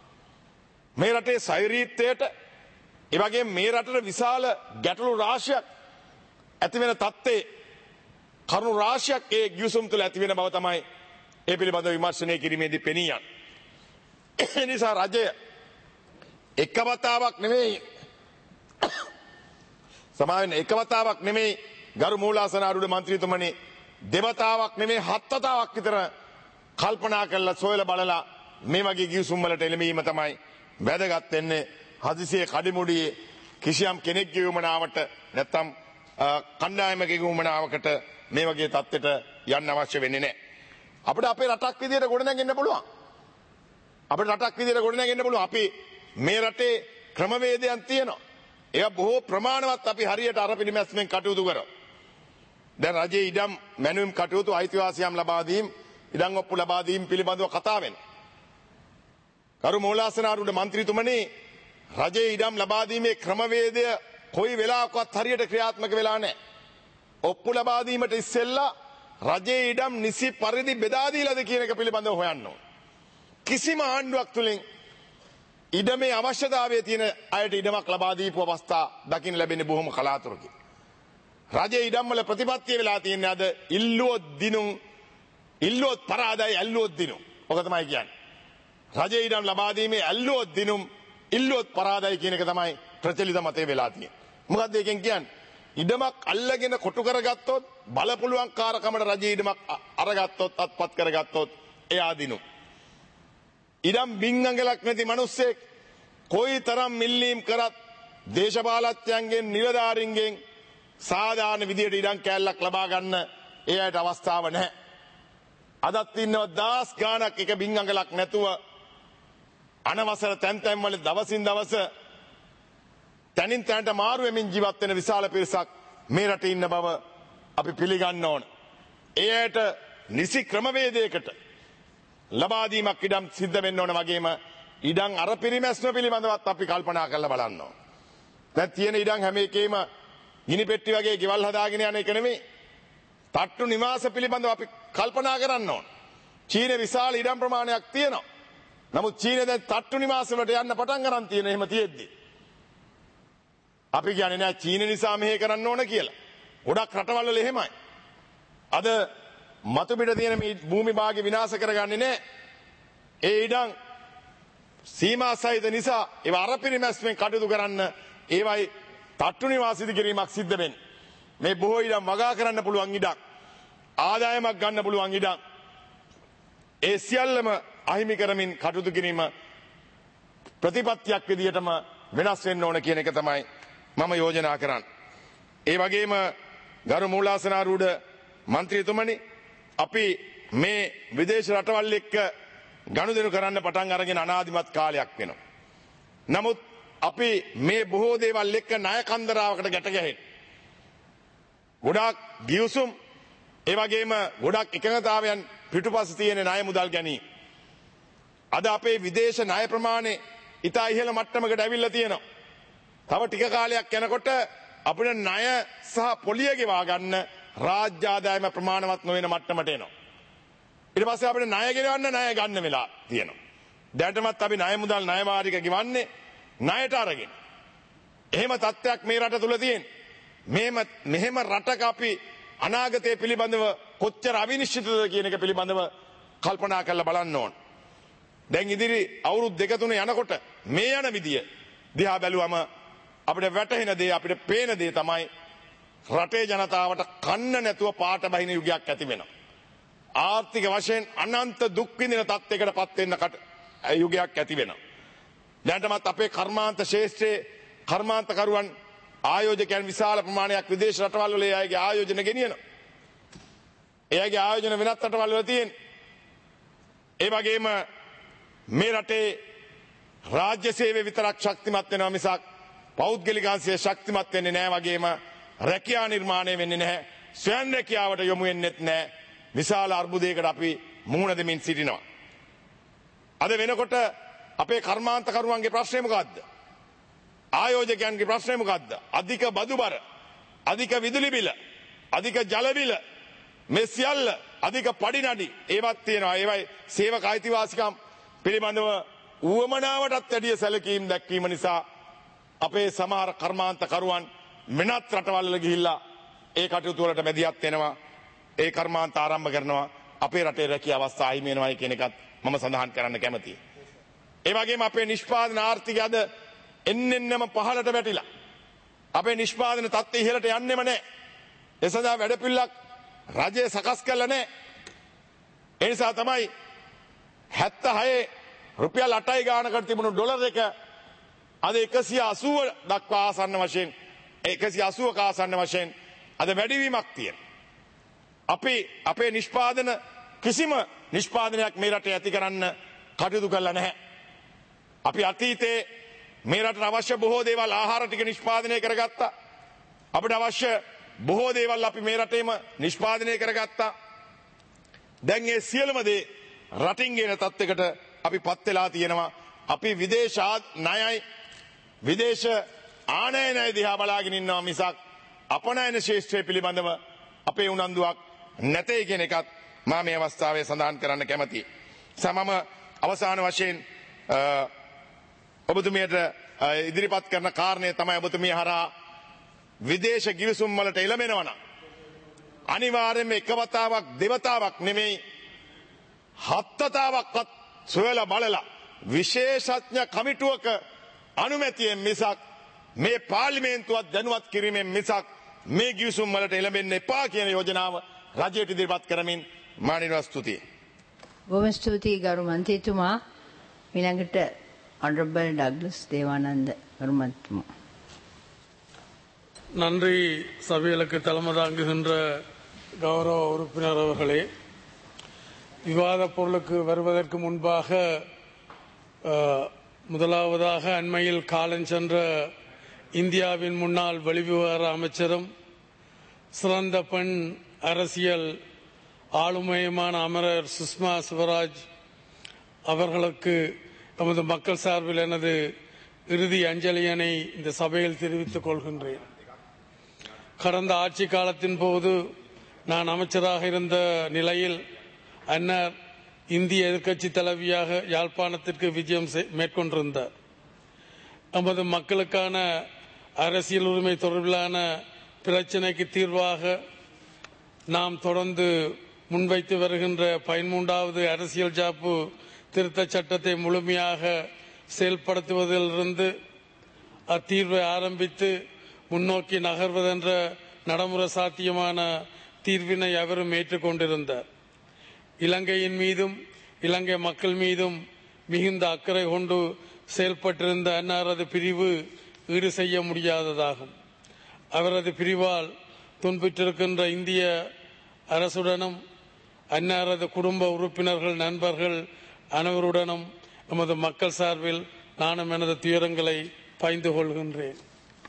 මේ රටේ සෛරීත්වයට ඒ වගේම මේ රටේ විශාල ගැටලු රාශියක් ඇති වෙන තත්ත්වයේ කරුණු රාශියක් ඒ ගිවිසුම් තුළ ඇති වෙන බව තමයි ඒ පිළිබඳව විමර්ශනය කිරීමේදී පෙනී යන්නේ. ඒ නිසා රජය එකවතාවක් නෙමෙයි සමාවෙන් එකවතාවක් නෙමෙයි ගරු මූලාසනාරූඪ මන්ත්‍රීතුමනි දෙවතාවක් නෙමෙයි හත්වතාවක් විතර කල්පනා කරලා සොයලා බලලා මේ වගේ ගිවිසුම් වලට එළඹීම තමයි වැදගත් වෙන්නේ. හදිසියේ කඩිමුඩියේ කිසියම් කෙනෙක්ගේ වමනාවට නැත්තම් කණ්ඩායමකගේ වමනාවකට මේ වගේ තත්ත්වයට යන්න අවශ්‍ය වෙන්නේ නැහැ. අපිට අපේ රටක් විදියට ගොඩනගෙන්න පුළුවන්. අපිට රටක් විදියට ගොඩනගෙන්න පුළුවන්. අපි මේ රටේ ක්‍රමවේදයන් තියෙනවා. ඒක බොහෝ ප්‍රමාණවත් අපි හරියට අර පිළිමැස්මෙන් කටයුතු කරා. දැන් රජයේ ඉඩම් මැනුම් කටයුතු අයිතිවාසිකම් ලබා දීම, ඉඩම් ඔප්පු ලබා දීම පිළිබඳව කතා වෙනවා. කරු මූලාසනාරූඪ මන්ත්‍රීතුමනි රජයේ ඉඩම් ලබා දීමේ ක්‍රමවේදය කොයි වෙලාවකවත් හරියට ක්‍රියාත්මක වෙලා නැහැ. ඔප්පු ලබා දීමට ඉස්සෙල්ලා රජයේ ඉඩම් නිසි පරිදි බෙදා දීලාද කියන එක පිළිබඳව හොයන්න ඕන. කිසිම ආණ්ඩුවක් තුලින් ඉඩමේ අවශ්‍යතාවය තියෙන අයට ඉඩමක් ලබා දීපු අවස්ථා දකින්න ලැබෙන්නේ බොහොම කලාතුරකින්. රජයේ ඉඩම් වල ප්‍රතිපත්තිය වෙලා තියෙන්නේ අද ඉල්ලුවොත් දිනුම්, ඉල්ලුවොත් පරාදයි, ඇල්ලුවොත් දිනුම්. ඔක තමයි කියන්නේ. රජයේ ඉඩම් ලබා දීමේ ඇල්ලුවොත් දිනුම්, ඉල්ලුවොත් පරාදයි කියන එක තමයි ප්‍රචලිත මතය වෙලා තියෙන්නේ. මොකද්ද ඒකෙන් කියන්නේ? ඉඩමක් අල්ලගෙන කොටු කරගත්තොත් බලපුලුවන් කාරකමට රජයේ ඉඩමක් අරගත්තොත් අත්පත් කරගත්තොත් එයා දිනුම්. ඉඩම් බිංගංගලක් නැති මිනිස්සෙක් කොයි තරම් මිල්ලීම් කරත් දේශපාලඥයන්ගෙන් නිලධාරීන්ගෙන් සාධාරණ විදියට ඉඩම් කෑල්ලක් ලබා ගන්න ඒ අයට අවස්ථාව නැහැ. අදත් ඉන්නවා දහස් ගාණක් එක බිංගංගලක් නැතුව අනවසර තැන් තැන් වල දවසින් දවස තනින් තැනට මාරු වෙමින් ජීවත් වෙන විශාල පිරිසක් මේ රටේ ඉන්න බව අපි පිළිගන්න ඕන. ඒ අයට නිසි ක්‍රමවේදයකට ලබා දීමක් ඉඩම් සිද්ධ වෙන්න ඕන වගේම ඉඩම් අර පිරිමැස්ම පිළිබඳවත් අපි කල්පනා කරලා බලන්න ඕන. දැන් තියෙන ඉඩම් හැම එකේම ගිනි පෙට්ටි වගේ ගෙවල් හදාගෙන යන එක නෙමෙයි. තට්ටු නිවාස පිළිබඳව අපි කල්පනා කරන්න ඕන. චීනේ විශාල ඉඩම් ප්‍රමාණයක් තියෙනවා. නමුත් චීනේ දැන් තට්ටු නිවාස වලට යන්න පටන් ගන්න තියෙන එහෙම තියෙද්දි. අපි කියන්නේ නෑ චීනේ නිසා මෙහෙ කරන්න ඕන කියලා. ගොඩක් රටවල් වල එහෙමයි. අද මතු පිට තියෙන මේ භූමි භාගය විනාශ කරගන්නේ නෑ. ඒ ඉඩම් සීමා සහිත නිසා ඒව අරපිරිමැස්මෙන් කටයුතු කරන්න ඒවයි තට්ටු නිවාස ඉදි කිරීමක් සිද්ධ වෙන්නේ. මේ බොහෝ ඉඩම් වගා කරන්න පුළුවන් ඉඩම්. ආදායමක් ගන්න පුළුවන් ඉඩම්. ඒ සියල්ලම අහිමි කරමින් කටයුතු කිරීම ප්‍රතිපත්තියක් විදිහටම වෙනස් වෙන්න ඕන කියන එක තමයි මම යෝජනා කරන්නේ. ඒ වගේම ගරු මූලාසනාරූඪ මන්ත්‍රීතුමනි අපි මේ විදේශ රටවල් එක්ක ගනුදෙනු කරන්න පටන් අරගෙන අනාදිමත් කාලයක් වෙනවා. නමුත් අපි මේ බොහෝ දේවල් එක්ක ණය කන්දරාවකට ගැට ගැහෙන. ගොඩාක් ගිවිසුම් ඒ වගේම ගොඩක් එකඟතාවයන් පිටුපස තියෙන ණය මුදල් ගැනීම. අද අපේ විදේශ ණය ප්‍රමාණය ඉතා ඉහළ මට්ටමකට ඇවිල්ලා තියෙනවා. තව ටික කාලයක් යනකොට අපිට ණය සහ පොලිය ගෙවා ගන්න රාජ්‍ය ආදායම ප්‍රමාණවත් නොවන මට්ටමට එනවා. ඊට පස්සේ අපිට ණය ගෙවන්න ණය ගන්න වෙලා තියෙනවා. දැනටමත් අපි ණය මුදල් ණය වාරික ගෙවන්නේ ණයට අරගෙන. එහෙම තත්ත්වයක් මේ රට තුල තියෙන්නේ. මෙහෙම රටක අපි අනාගතය පිළිබඳව කොච්චර අවිනිශ්චිතද කියන එක පිළිබඳව කල්පනා කරලා බලන්න ඕන. දැන් ඉදිරි අවුරුදු 2-3 යනකොට මේ යන විදිය දිහා බැලුවම අපිට වැටහෙන දේ අපිට පේන දේ තමයි රටේ ජනතාවට කන්න නැතුව පාට බහින යුගයක් ඇති වෙනවා. ආර්ථික වශයෙන් අනන්ත දුක් විඳින තත්යකටපත් වෙන්න යුගයක් ඇති වෙනවා. දැනටමත් අපේ කර්මාන්ත ශාස්ත්‍රයේ කර්මාන්තකරුවන් ආයෝජකයන් විශාල ප්‍රමාණයක් විදේශ රටවල් වල එයාගේ ආයෝජන ගෙනියනවා. එයාගේ ආයෝජන වෙනත් රටවල් වල තියෙන. ඒ වගේම මේ රටේ රාජ්‍ය සේවය විතරක් ශක්තිමත් වෙනවා මිසක් පෞද්ගලික අංශය ශක්තිමත් වෙන්නේ නැහැ. වගේම රැකියා නිර්මාණය වෙන්නේ නැහැ. ස්වයං රැකියාවට යොමු වෙන්නේත් නැහැ. විශාල අර්බුදයකට අපි මුහුණ දෙමින් සිටිනවා. අද වෙනකොට අපේ කර්මාන්තකරුවන්ගේ ප්‍රශ්නේ මොකද්ද? ආයෝජකයන්ගේ ප්‍රශ්නේ මොකද්ද? අධික බදු බර, අධික විදුලි බිල, අධික ජල බිල, මේ සියල්ල අධික පඩි නඩි ඒවත් තියෙනවා. ඒවයි සේවක අයිතිවාසිකම් පිළිබඳව උවමනාවටත් වැඩිය සැලකීම් දැක්වීම නිසා අපේ සමහර කර්මාන්තකරුවන් වෙනත් රටවල් වල ගිහිල්ලා ඒ කටයුතු වලට මැදිහත් වෙනවා. ඒ කර්මාන්ත ආරම්භ කරනවා. අපේ රටේ රැකියාව අවස්ථා අහිමි වෙනවායි කියන එකත් මම සඳහන් කරන්න කැමතියි. ඒ වගේම අපේ නිෂ්පාදන ආර්ථිකය අද එන්නෙන්නම පහළට වැටිලා. අපේ නිෂ්පාදන තත්ත්වය ඉහළට යන්නෙම නැහැ. ඒ සඳහා වැඩපිළිවෙලක් රජය සකස් කළා නැහැ. ඒ නිසා තමයි 76 රුපියල් 8යි ගානකට තිබුණු ඩොලර් එක අද 180 දක්වා ආසන්න වශයෙන් 180ක ආසන්න වශයෙන් අද වැඩිවීමක් තියෙනවා. අපි අපේ නිෂ්පාදන කිසිම නිෂ්පාදනයක් මේ රටේ ඇති කරන්න කටයුතු කළා නැහැ. අපි අතීතයේ මේ රටට අවශ්‍ය බොහෝ දේවල් ආහාර ටික නිෂ්පාදනය කරගත්තා. අපිට අවශ්‍ය බොහෝ දේවල් අපි මේ රටේම නිෂ්පාදනය කරගත්තා. දැන් ඒ සියලුම දේ රටින් ගෙන තත්යකට අපි පත් වෙලා තියෙනවා. අපි විදේශ ණයයි විදේශ ආනයනය දිහා බලාගෙන ඉන්නවා මිසක් අපනයන ශේෂ්ත්‍රය පිළිබඳව අපේ උනන්දුවක් නැතේ කියන එකත් මම මේ අවස්ථාවේ සඳහන් කරන්න කැමතියි. සමම අවසාන වශයෙන් ඔබතුමියට ඉදිරිපත් කරන කාරණය තමයි ඔබතුමිය හරහා විදේශ ගිවිසුම් වලට එළඹෙනවා නම් අනිවාර්යයෙන්ම එක වතාවක් දෙවතාවක් නෙමෙයි 7 වතාවක්වත් සොයලා බලලා විශේෂඥ කමිටුවක අනුමැතියෙන් මිසක් මේ පාර්ලිමේන්තුවත් දැනුවත් කිරීමෙන් මිසක් මේ ගිවිසුම් වලට එළඹෙන්න එපා කියන යෝජනාව රජයට ඉදිරිපත් කරමින් මානව ස්තුතියි. බොහොම ස්තුතියි ගරු මන්ත්‍රීතුමා. ඊළඟට Honorable Douglas தேவானந்த கருமத்துமா. நன்றி. சபைகளுக்கு தலைமை தாங்குகின்ற கௌரவ உறுப்பினர் அவர்களே, விவாத பொருளுக்கு வருவதற்கு முன்பாக முதலாவதாக அண்மையில் காலஞ்சென்ற இந்தியாவின் முன்னாள் வெளிவிவகார அமைச்சரும் சிறந்த பெண் அரசியல் ஆளுமையுமான அமரர் சுஷ்மா ஸ்வராஜ் அவர்களுக்கு நமது மக்கள் சார்பில் எனது இறுதி அஞ்சலியினை இந்த சபையில் தெரிவித்துக் கொள்கின்றேன். கடந்த ஆட்சி காலத்தின் போது நான் அமைச்சராக இருந்த நிலையில் அன்னார் இந்திய எதிர்க்கட்சி தலைவியாக யாழ்ப்பாணத்திற்கு விஜயம் மேற்கொண்டிருந்தார். நமது மக்களுக்கான அரசியல் உரிமை தொடர்பிலான பிரச்சினைக்கு தீர்வாக நாம் தொடர்ந்து முன்வைத்து வருகின்ற 13வது அரசியல் ஜாப்பு திருத்தச் சட்டத்தை முழுமையாக செயல்படுத்துவதிலிருந்து அத்தீர்வை ஆரம்பித்து முன்னோக்கி நகர்வதென்ற நடைமுறை சாத்தியமான தீர்வினை அவரும் ஏற்றுக்கொண்டிருந்தார். இலங்கையின் மீதும் இலங்கை மக்கள் மீதும் மிகுந்த அக்கறை கொண்டு செயல்பட்டிருந்த அன்னாரது பிரிவு ஈடு செய்ய முடியாததாகும். அவரது பிரிவால் துன்புற்றிருக்கின்ற இந்திய அரசுடனும் அன்னாரது குடும்ப உறுப்பினர்கள், நண்பர்கள் அனைவருடனும் நமது மக்கள் சார்பில் நானும் எனது துயரங்களை பகிர்ந்து கொள்கின்றேன்.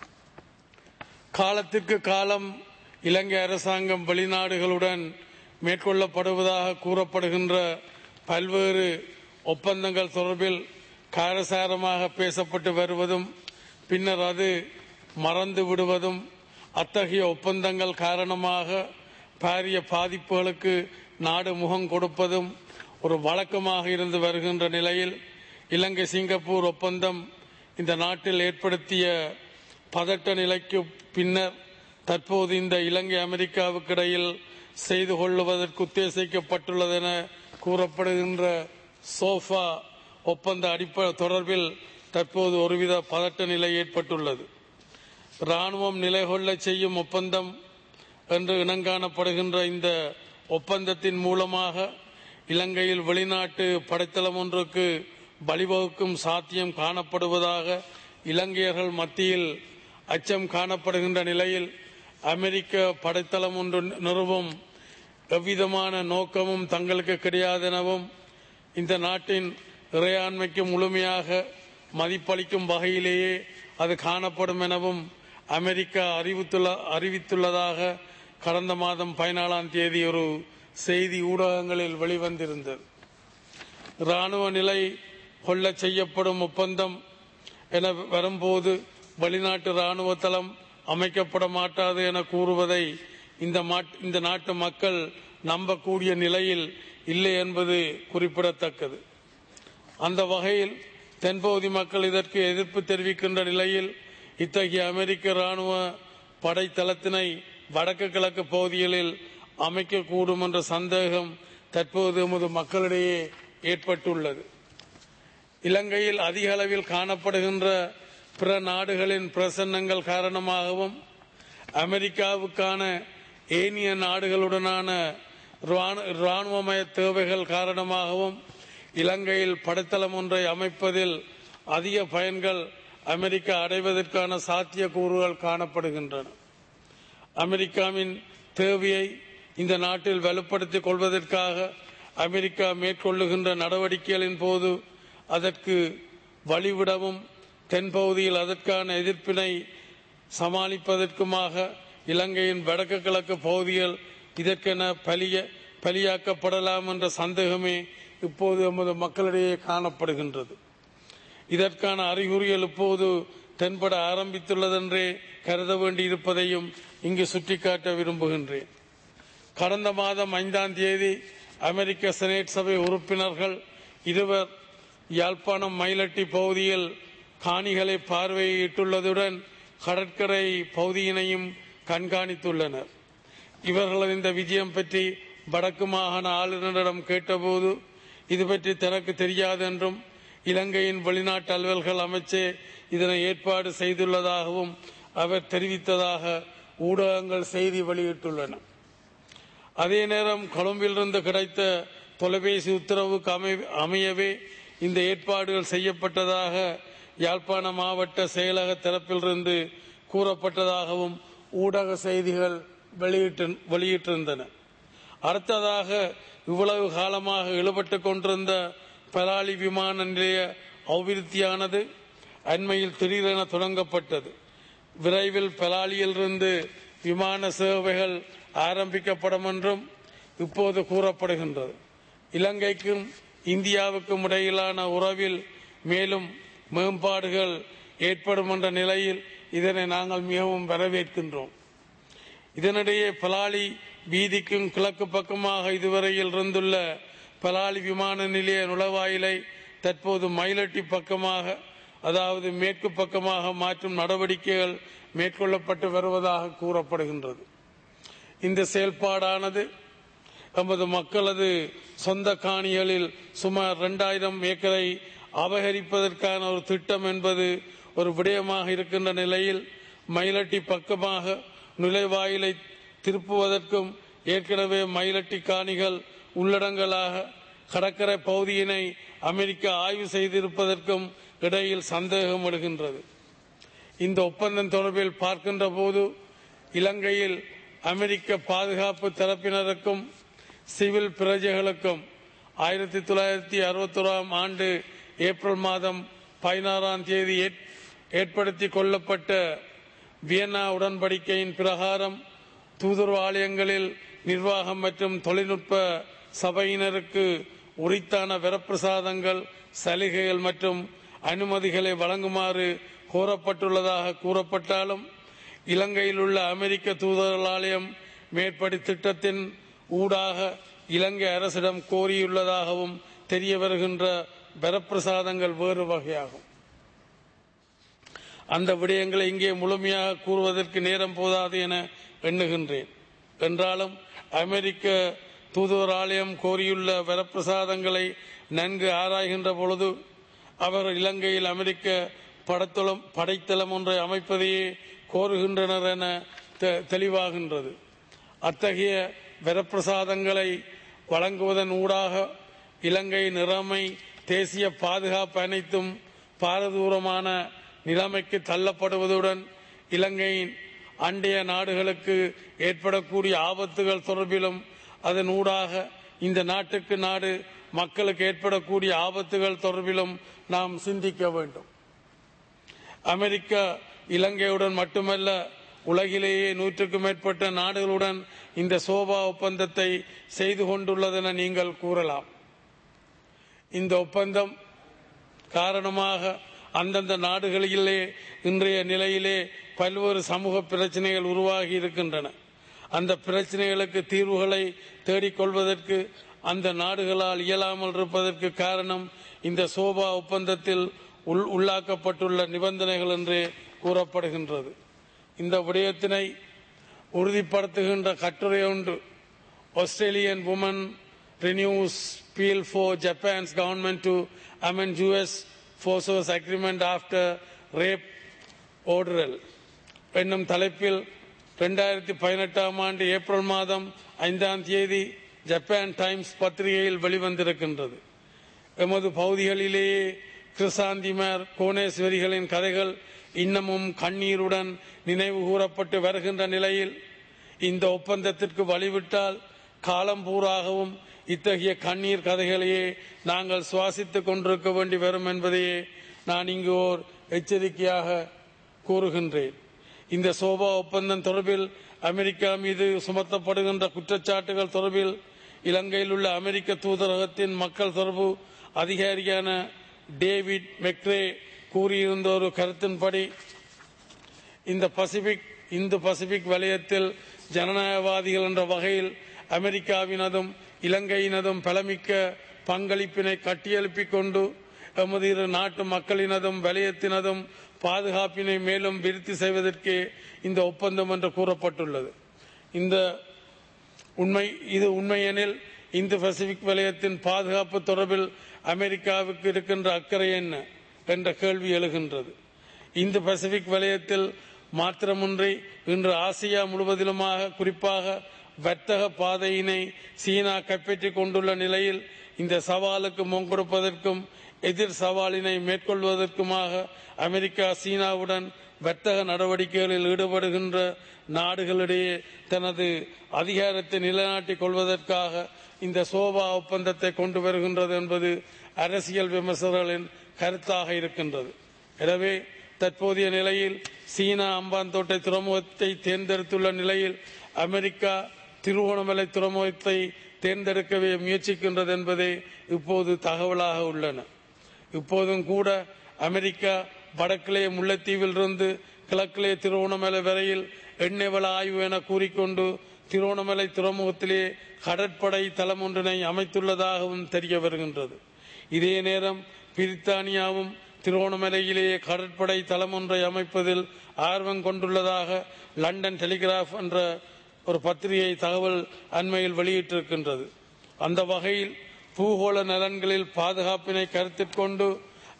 காலத்திற்கு காலம் இலங்கை அரசாங்கம் வெளிநாடுகளுடன் மேற்கொள்ளப்படுவதாக கூறப்படுகின்ற பல்வேறு ஒப்பந்தங்கள் தொடர்பில் காரசாரமாக பேசப்பட்டு வருவதும் பின்னர் அது மறந்து விடுவதும் அத்தகைய ஒப்பந்தங்கள் காரணமாக பாரிய பாதிப்புகளுக்கு நாடு முகம் கொடுப்பதும் ஒரு வழக்கமாக இருந்து வருகின்ற நிலையில் இலங்கை சிங்கப்பூர் ஒப்பந்தம் இந்த நாட்டில் ஏற்படுத்திய பதட்ட நிலைக்கு பின்னர் தற்போது இந்த இலங்கை அமெரிக்காவுக்கு இடையில் செய்து கொள்ளுவதற்கு உத்தேசிக்கப்பட்டுள்ளது என கூறப்படுகின்ற சோஃபா ஒப்பந்த அடிப்படை தொடர்பில் தற்போது ஒருவித பதட்ட நிலை ஏற்பட்டுள்ளது. இராணுவம் நிலை கொள்ள செய்யும் ஒப்பந்தம் என்று இனங்காணப்படுகின்ற இந்த ஒப்பந்தத்தின் மூலமாக இலங்கையில் வெளிநாட்டு படைத்தளம் ஒன்றுக்கு வழிவகுக்கும் சாத்தியம் காணப்படுவதாக இலங்கையர்கள் மத்தியில் அச்சம் காணப்படுகின்ற நிலையில் அமெரிக்க படைத்தளம் ஒன்று நிறுவும் எவ்விதமான நோக்கமும் தங்களுக்கு கிடையாதெனவும் இந்த நாட்டின் இறையாண்மைக்கு முழுமையாக மதிப்பளிக்கும் வகையிலேயே அது காணப்படும் எனவும் அமெரிக்கா அறிவித்துள்ளதாக கடந்த மாதம் 14ஆம் தேதி ஒரு செய்தி ஊடகங்களில் வெளிவந்திருந்தது. இராணுவ நிலை கொள்ள செய்யப்படும் ஒப்பந்தம் என வரும்போது வெளிநாட்டு இராணுவ தளம் அமைக்கப்பட மாட்டாது என கூறுவதை இந்த நாட்டு மக்கள் நம்பக்கூடிய நிலையில் இல்லை என்பது குறிப்பிடத்தக்கது. அந்த வகையில் தென்பகுதி மக்கள் இதற்கு எதிர்ப்பு தெரிவிக்கின்ற நிலையில் இத்தகைய அமெரிக்க இராணுவ படைத்தளத்தினை வடக்கு கிழக்கு பகுதிகளில் அமைக்கக்கூடும் என்ற சந்தேகம் தற்போது எமது மக்களிடையே ஏற்பட்டுள்ளது. இலங்கையில் அதிக அளவில் காணப்படுகின்ற பிற நாடுகளின் பிரசன்னங்கள் காரணமாகவும் அமெரிக்காவுக்கான ஏனைய நாடுகளுடனான இராணுவமய தேவைகள் காரணமாகவும் இலங்கையில் படைத்தளம் ஒன்றை அமைப்பதில் அதிக பயன்கள் அமெரிக்கா அடைவதற்கான சாத்தியக்கூறுகள் காணப்படுகின்றன. அமெரிக்காவின் தேவையை இந்த நாட்டில் வலுப்படுத்திக் கொள்வதற்காக அமெரிக்கா மேற்கொள்ளுகின்ற நடவடிக்கைகளின் போது அதற்கு வழிவிடவும் தென்பகுதியில் அதற்கான எதிர்ப்பினை சமாளிப்பதற்குமாக இலங்கையின் வடக்கு கிழக்கு பகுதிகள் இதற்கென பலியாக்கப்படலாம் என்ற சந்தேகமே இப்போது எமது மக்களிடையே காணப்படுகின்றது. இதற்கான அறிகுறிகள் இப்போது தென்பட ஆரம்பித்துள்ளதென்றே கருத வேண்டியிருப்பதையும் இங்கு சுட்டிக்காட்ட விரும்புகின்றேன். கடந்த மாதம் 5ஆம் தேதி அமெரிக்க செனேட் சபை உறுப்பினர்கள் இருவர் யாழ்ப்பாணம் மயிலட்டி பகுதியில் காணிகளை பார்வையிட்டுள்ளதுடன் கடற்கரை பகுதியினையும் கண்காணித்துள்ளனர். இவர்களது இந்த விஜயம் பற்றி வடக்கு மாகாண ஆளுநரிடம் கேட்டபோது இது பற்றி தனக்கு தெரியாது என்றும் இலங்கையின் வெளிநாட்டு அலுவல்கள் அமைச்சே இதனை ஏற்பாடு செய்துள்ளதாகவும் அவர் தெரிவித்ததாக ஊடகங்கள் செய்தி வெளியிட்டுள்ளன. அதே நேரம் கொழும்பிலிருந்து கிடைத்த தொலைபேசி உத்தரவுக்கு அமையவே இந்த ஏற்பாடுகள் செய்யப்பட்டதாக யாழ்ப்பாண மாவட்ட செயலக தரப்பிலிருந்து கூறப்பட்டதாகவும் ஊடக செய்திகள் வெளியிட்டிருந்தன. அடுத்ததாக இவ்வளவு காலமாக இழுபட்டு கொண்டிருந்த பலாலி விமான நிலைய அபிவிருத்தியானது அண்மையில் திடீரென தொடங்கப்பட்டது. விரைவில் பலாலியிலிருந்து விமான சேவைகள் ஆரம்பிக்கப்படும் என்றும் இப்போது கூறப்படுகின்றது. இலங்கைக்கும் இந்தியாவுக்கும் இடையிலான உறவில் மேலும் மேம்பாடுகள் ஏற்படும் என்ற நிலையில் இதனை நாங்கள் மிகவும் வரவேற்கின்றோம். இதனிடையே பலாலி வீதிக்கும் கிழக்கு பக்கமாக இதுவரையில் இருந்துள்ள பலாலி விமான நிலைய நுழைவாயிலை தற்போது மயிலட்டி பக்கமாக, அதாவது மேற்கு பக்கமாக மாற்றும் நடவடிக்கைகள் மேற்கொள்ளப்பட்டு வருவதாக கூறப்படுகின்றது. இந்த செயல்பாடானது நமது மக்களது சொந்த காணிகளில் சுமார் 2000 ஏக்கரை அபகரிப்பதற்கான ஒரு திட்டம் என்பது ஒரு விடயமாக இருக்கின்ற நிலையில் மயிலட்டி பக்கமாக நுழைவாயிலை திருப்புவதற்கும் ஏற்கனவே மயிலட்டி காணிகள் உள்ளடங்கலாக கடற்கரை பகுதியினை அமெரிக்கா ஆய்வு செய்திருப்பதற்கும் இடையில் சந்தேகம் எழுகின்றது. இந்த ஒப்பந்தம் தொடர்பில் பார்க்கின்ற போது இலங்கையில் அமெரிக்க பாதுகாப்பு தரப்பினருக்கும் சிவில் பிரஜைகளுக்கும் 1961 ஆண்டு ஏப்ரல் மாதம் 16 ஏற்படுத்தி கொள்ளப்பட்ட வியன்னா உடன்படிக்கையின் பிரகாரம் தூதரக ஆலயங்களில் நிர்வாகம் மற்றும் தொழில்நுட்ப சபையினருக்கு உரித்தான வரப்பிரசாதங்கள், சலுகைகள் மற்றும் அனுமதிகளை வழங்குமாறு கோரப்பட்டுள்ளதாக கூறப்பட்டாலும் இலங்கையில் உள்ள அமெரிக்க தூதரக ஆலயம் மேற்படி திட்டத்தின் ஊடாக இலங்கை அரசிடம் கோரியுள்ளதாகவும் தெரிய வருகின்ற வரப்பிரசாதங்கள் வேறு வகையாகும். அந்த விடயங்களை இங்கே முழுமையாக கூறுவதற்கு நேரம் போதாது என எண்ணுகின்றேன். என்றாலும் அமெரிக்க தூதுவர் ஆலயம் கோரியுள்ள வரப்பிரசாதங்களை நன்கு ஆராய்கின்ற பொழுது அவர் இலங்கையில் அமெரிக்க படைத்தளம் ஒன்றை அமைப்பதையே கோருகின்றனர் என தெளிவாகின்றது. அத்தகைய வரப்பிரசாதங்களை வழங்குவதன் ஊடாக இலங்கை நிலைமை, தேசிய பாதுகாப்பு அனைத்தும் பாரதூரமான நிலைமைக்கு தள்ளப்படுவதுடன் இலங்கையின் அண்டைய நாடுகளுக்கு ஏற்படக்கூடிய ஆபத்துகள் தொடர்பிலும் அதன் ஊடாக இந்த நாட்டுக்கு நாடு மக்களுக்கு ஏற்படக்கூடிய ஆபத்துகள் தொடர்பிலும் நாம் சிந்திக்க வேண்டும். அமெரிக்கா இலங்கையுடன் மட்டுமல்ல, உலகிலேயே 100க்கும் மேற்பட்ட நாடுகளுடன் இந்த சோபா ஒப்பந்தத்தை செய்து கொண்டுள்ளதென நீங்கள் கூறலாம். இந்த ஒப்பந்தம் காரணமாக அந்தந்த நாடுகளிலே இன்றைய நிலையிலே பல்வேறு சமூக பிரச்சனைகள் உருவாகி இருக்கின்றன. அந்த பிரச்சனைகளுக்கு தீர்வுகளை தேடிக்கொள்வதற்கு அந்த நாடுகளால் இயலாமல் இருப்பதற்கு காரணம் இந்த சோபா ஒப்பந்தத்தில் உள்ளாக்கப்பட்டுள்ள நிபந்தனைகள் என்றே கூறப்படுகின்றது. இந்த விடயத்தினை உறுதிப்படுத்துகின்ற கட்டுரை ஒன்று Australian woman renews appeal for Japan's government to amend US forces agreement after rape ordeal என்னும் தலைப்பில் 2018 ஆண்டு ஏப்ரல் மாதம் 5 ஜப்பான் டைம்ஸ் பத்திரிகையில் வெளிவந்திருக்கின்றது. எமது பகுதிகளிலேயே கிருசாந்திமார், கோணேஸ்வரிகளின் கதைகள் இன்னமும் கண்ணீருடன் நினைவு கூறப்பட்டு வருகின்ற நிலையில் இந்த ஒப்பந்தத்திற்கு வழிவிட்டால் காலம் பூராகவும் இத்தகைய கண்ணீர் கதைகளையே நாங்கள் சுவாசித்துக் கொண்டிருக்க வேண்டி வரும் என்பதையே நான் இங்கு ஓர் எச்சரிக்கையாக கூறுகின்றேன். இந்த சோபா ஒப்பந்தம் தொடர்பில் அமெரிக்கா மீது சுமத்தப்படுகின்ற குற்றச்சாட்டுகள் தொடர்பில் இலங்கையில் உள்ள அமெரிக்க தூதரகத்தின் மக்கள் தொடர்பு அதிகாரியான டேவிட் மெக்ரே கூறியிருந்த ஒரு கருத்தின்படி இந்து பசிபிக் வலயத்தில் ஜனநாயகவாதிகள் என்ற வகையில் அமெரிக்காவினதும் இலங்கையினதும் பலமிக்க பங்களிப்பினை கட்டியெழுப்பிக் கொண்டு எமது இரு நாட்டு மக்களினதும் வலயத்தினதும் பாதுகாப்பினை மேலும் விருத்தி செய்வதற்கே இந்த ஒப்பந்தம் என்று கூறப்பட்டுள்ளது. இது உண்மையெனில் இந்து பசிபிக் வலயத்தின் பாதுகாப்பு தொடர்பில் அமெரிக்காவுக்கு இருக்கின்ற அக்கறை என்ன என்ற கேள்வி எழுகின்றது. இந்து பசிபிக் வலயத்தில் மாத்திரமின்றி இன்று ஆசியா முழுவதிலுமாக, குறிப்பாக வர்த்தக பாதையினை சீனா கைப்பற்றிக் கொண்டுள்ள நிலையில் இந்த சவாலுக்கு முன் கொடுப்பதற்கும் எதிர் சவாலினை மேற்கொள்வதற்குமாக அமெரிக்கா சீனாவுடன் வர்த்தக நடவடிக்கைகளில் ஈடுபடுகின்ற நாடுகளிடையே தனது அதிகாரத்தை நிலைநாட்டிக் கொள்வதற்காக இந்த சோபா ஒப்பந்தத்தை கொண்டு வருகின்றது என்பது அரசியல் விமர்சகர்களின் கருத்தாக இருக்கின்றது. எனவே தற்போதைய நிலையில் சீனா அம்பாந்தோட்டை துறைமுகத்தை தேர்ந்தெடுத்துள்ள நிலையில் அமெரிக்கா திருவோணமலை துறைமுகத்தை தேர்ந்தெடுக்கவே முயற்சிக்கின்றது என்பதே இப்போது தகவலாக உள்ளன. இப்போதும் கூட அமெரிக்கா வடக்கிலே முல்லைத்தீவிலிருந்து கிழக்கிலே திருவோணமலை வரையில் எண்ணெய் வள ஆய்வு என கூறிக்கொண்டு திருவோணமலை துறைமுகத்திலே கடற்படை தளம் ஒன்றினை அமைத்துள்ளதாகவும் தெரிய வருகின்றது. இதே நேரம் பிரித்தானியாவும் திருவோணமலையிலேயே கடற்படை தளம் ஒன்றை அமைப்பதில் ஆர்வம் கொண்டுள்ளதாக லண்டன் டெலிகிராஃப் என்ற ஒரு பத்திரிகை தகவல் அண்மையில் வெளியிட்டிருக்கின்றது. அந்த வகையில் பூகோள நலன்களில் பாதுகாப்பினை கருத்தில் கொண்டு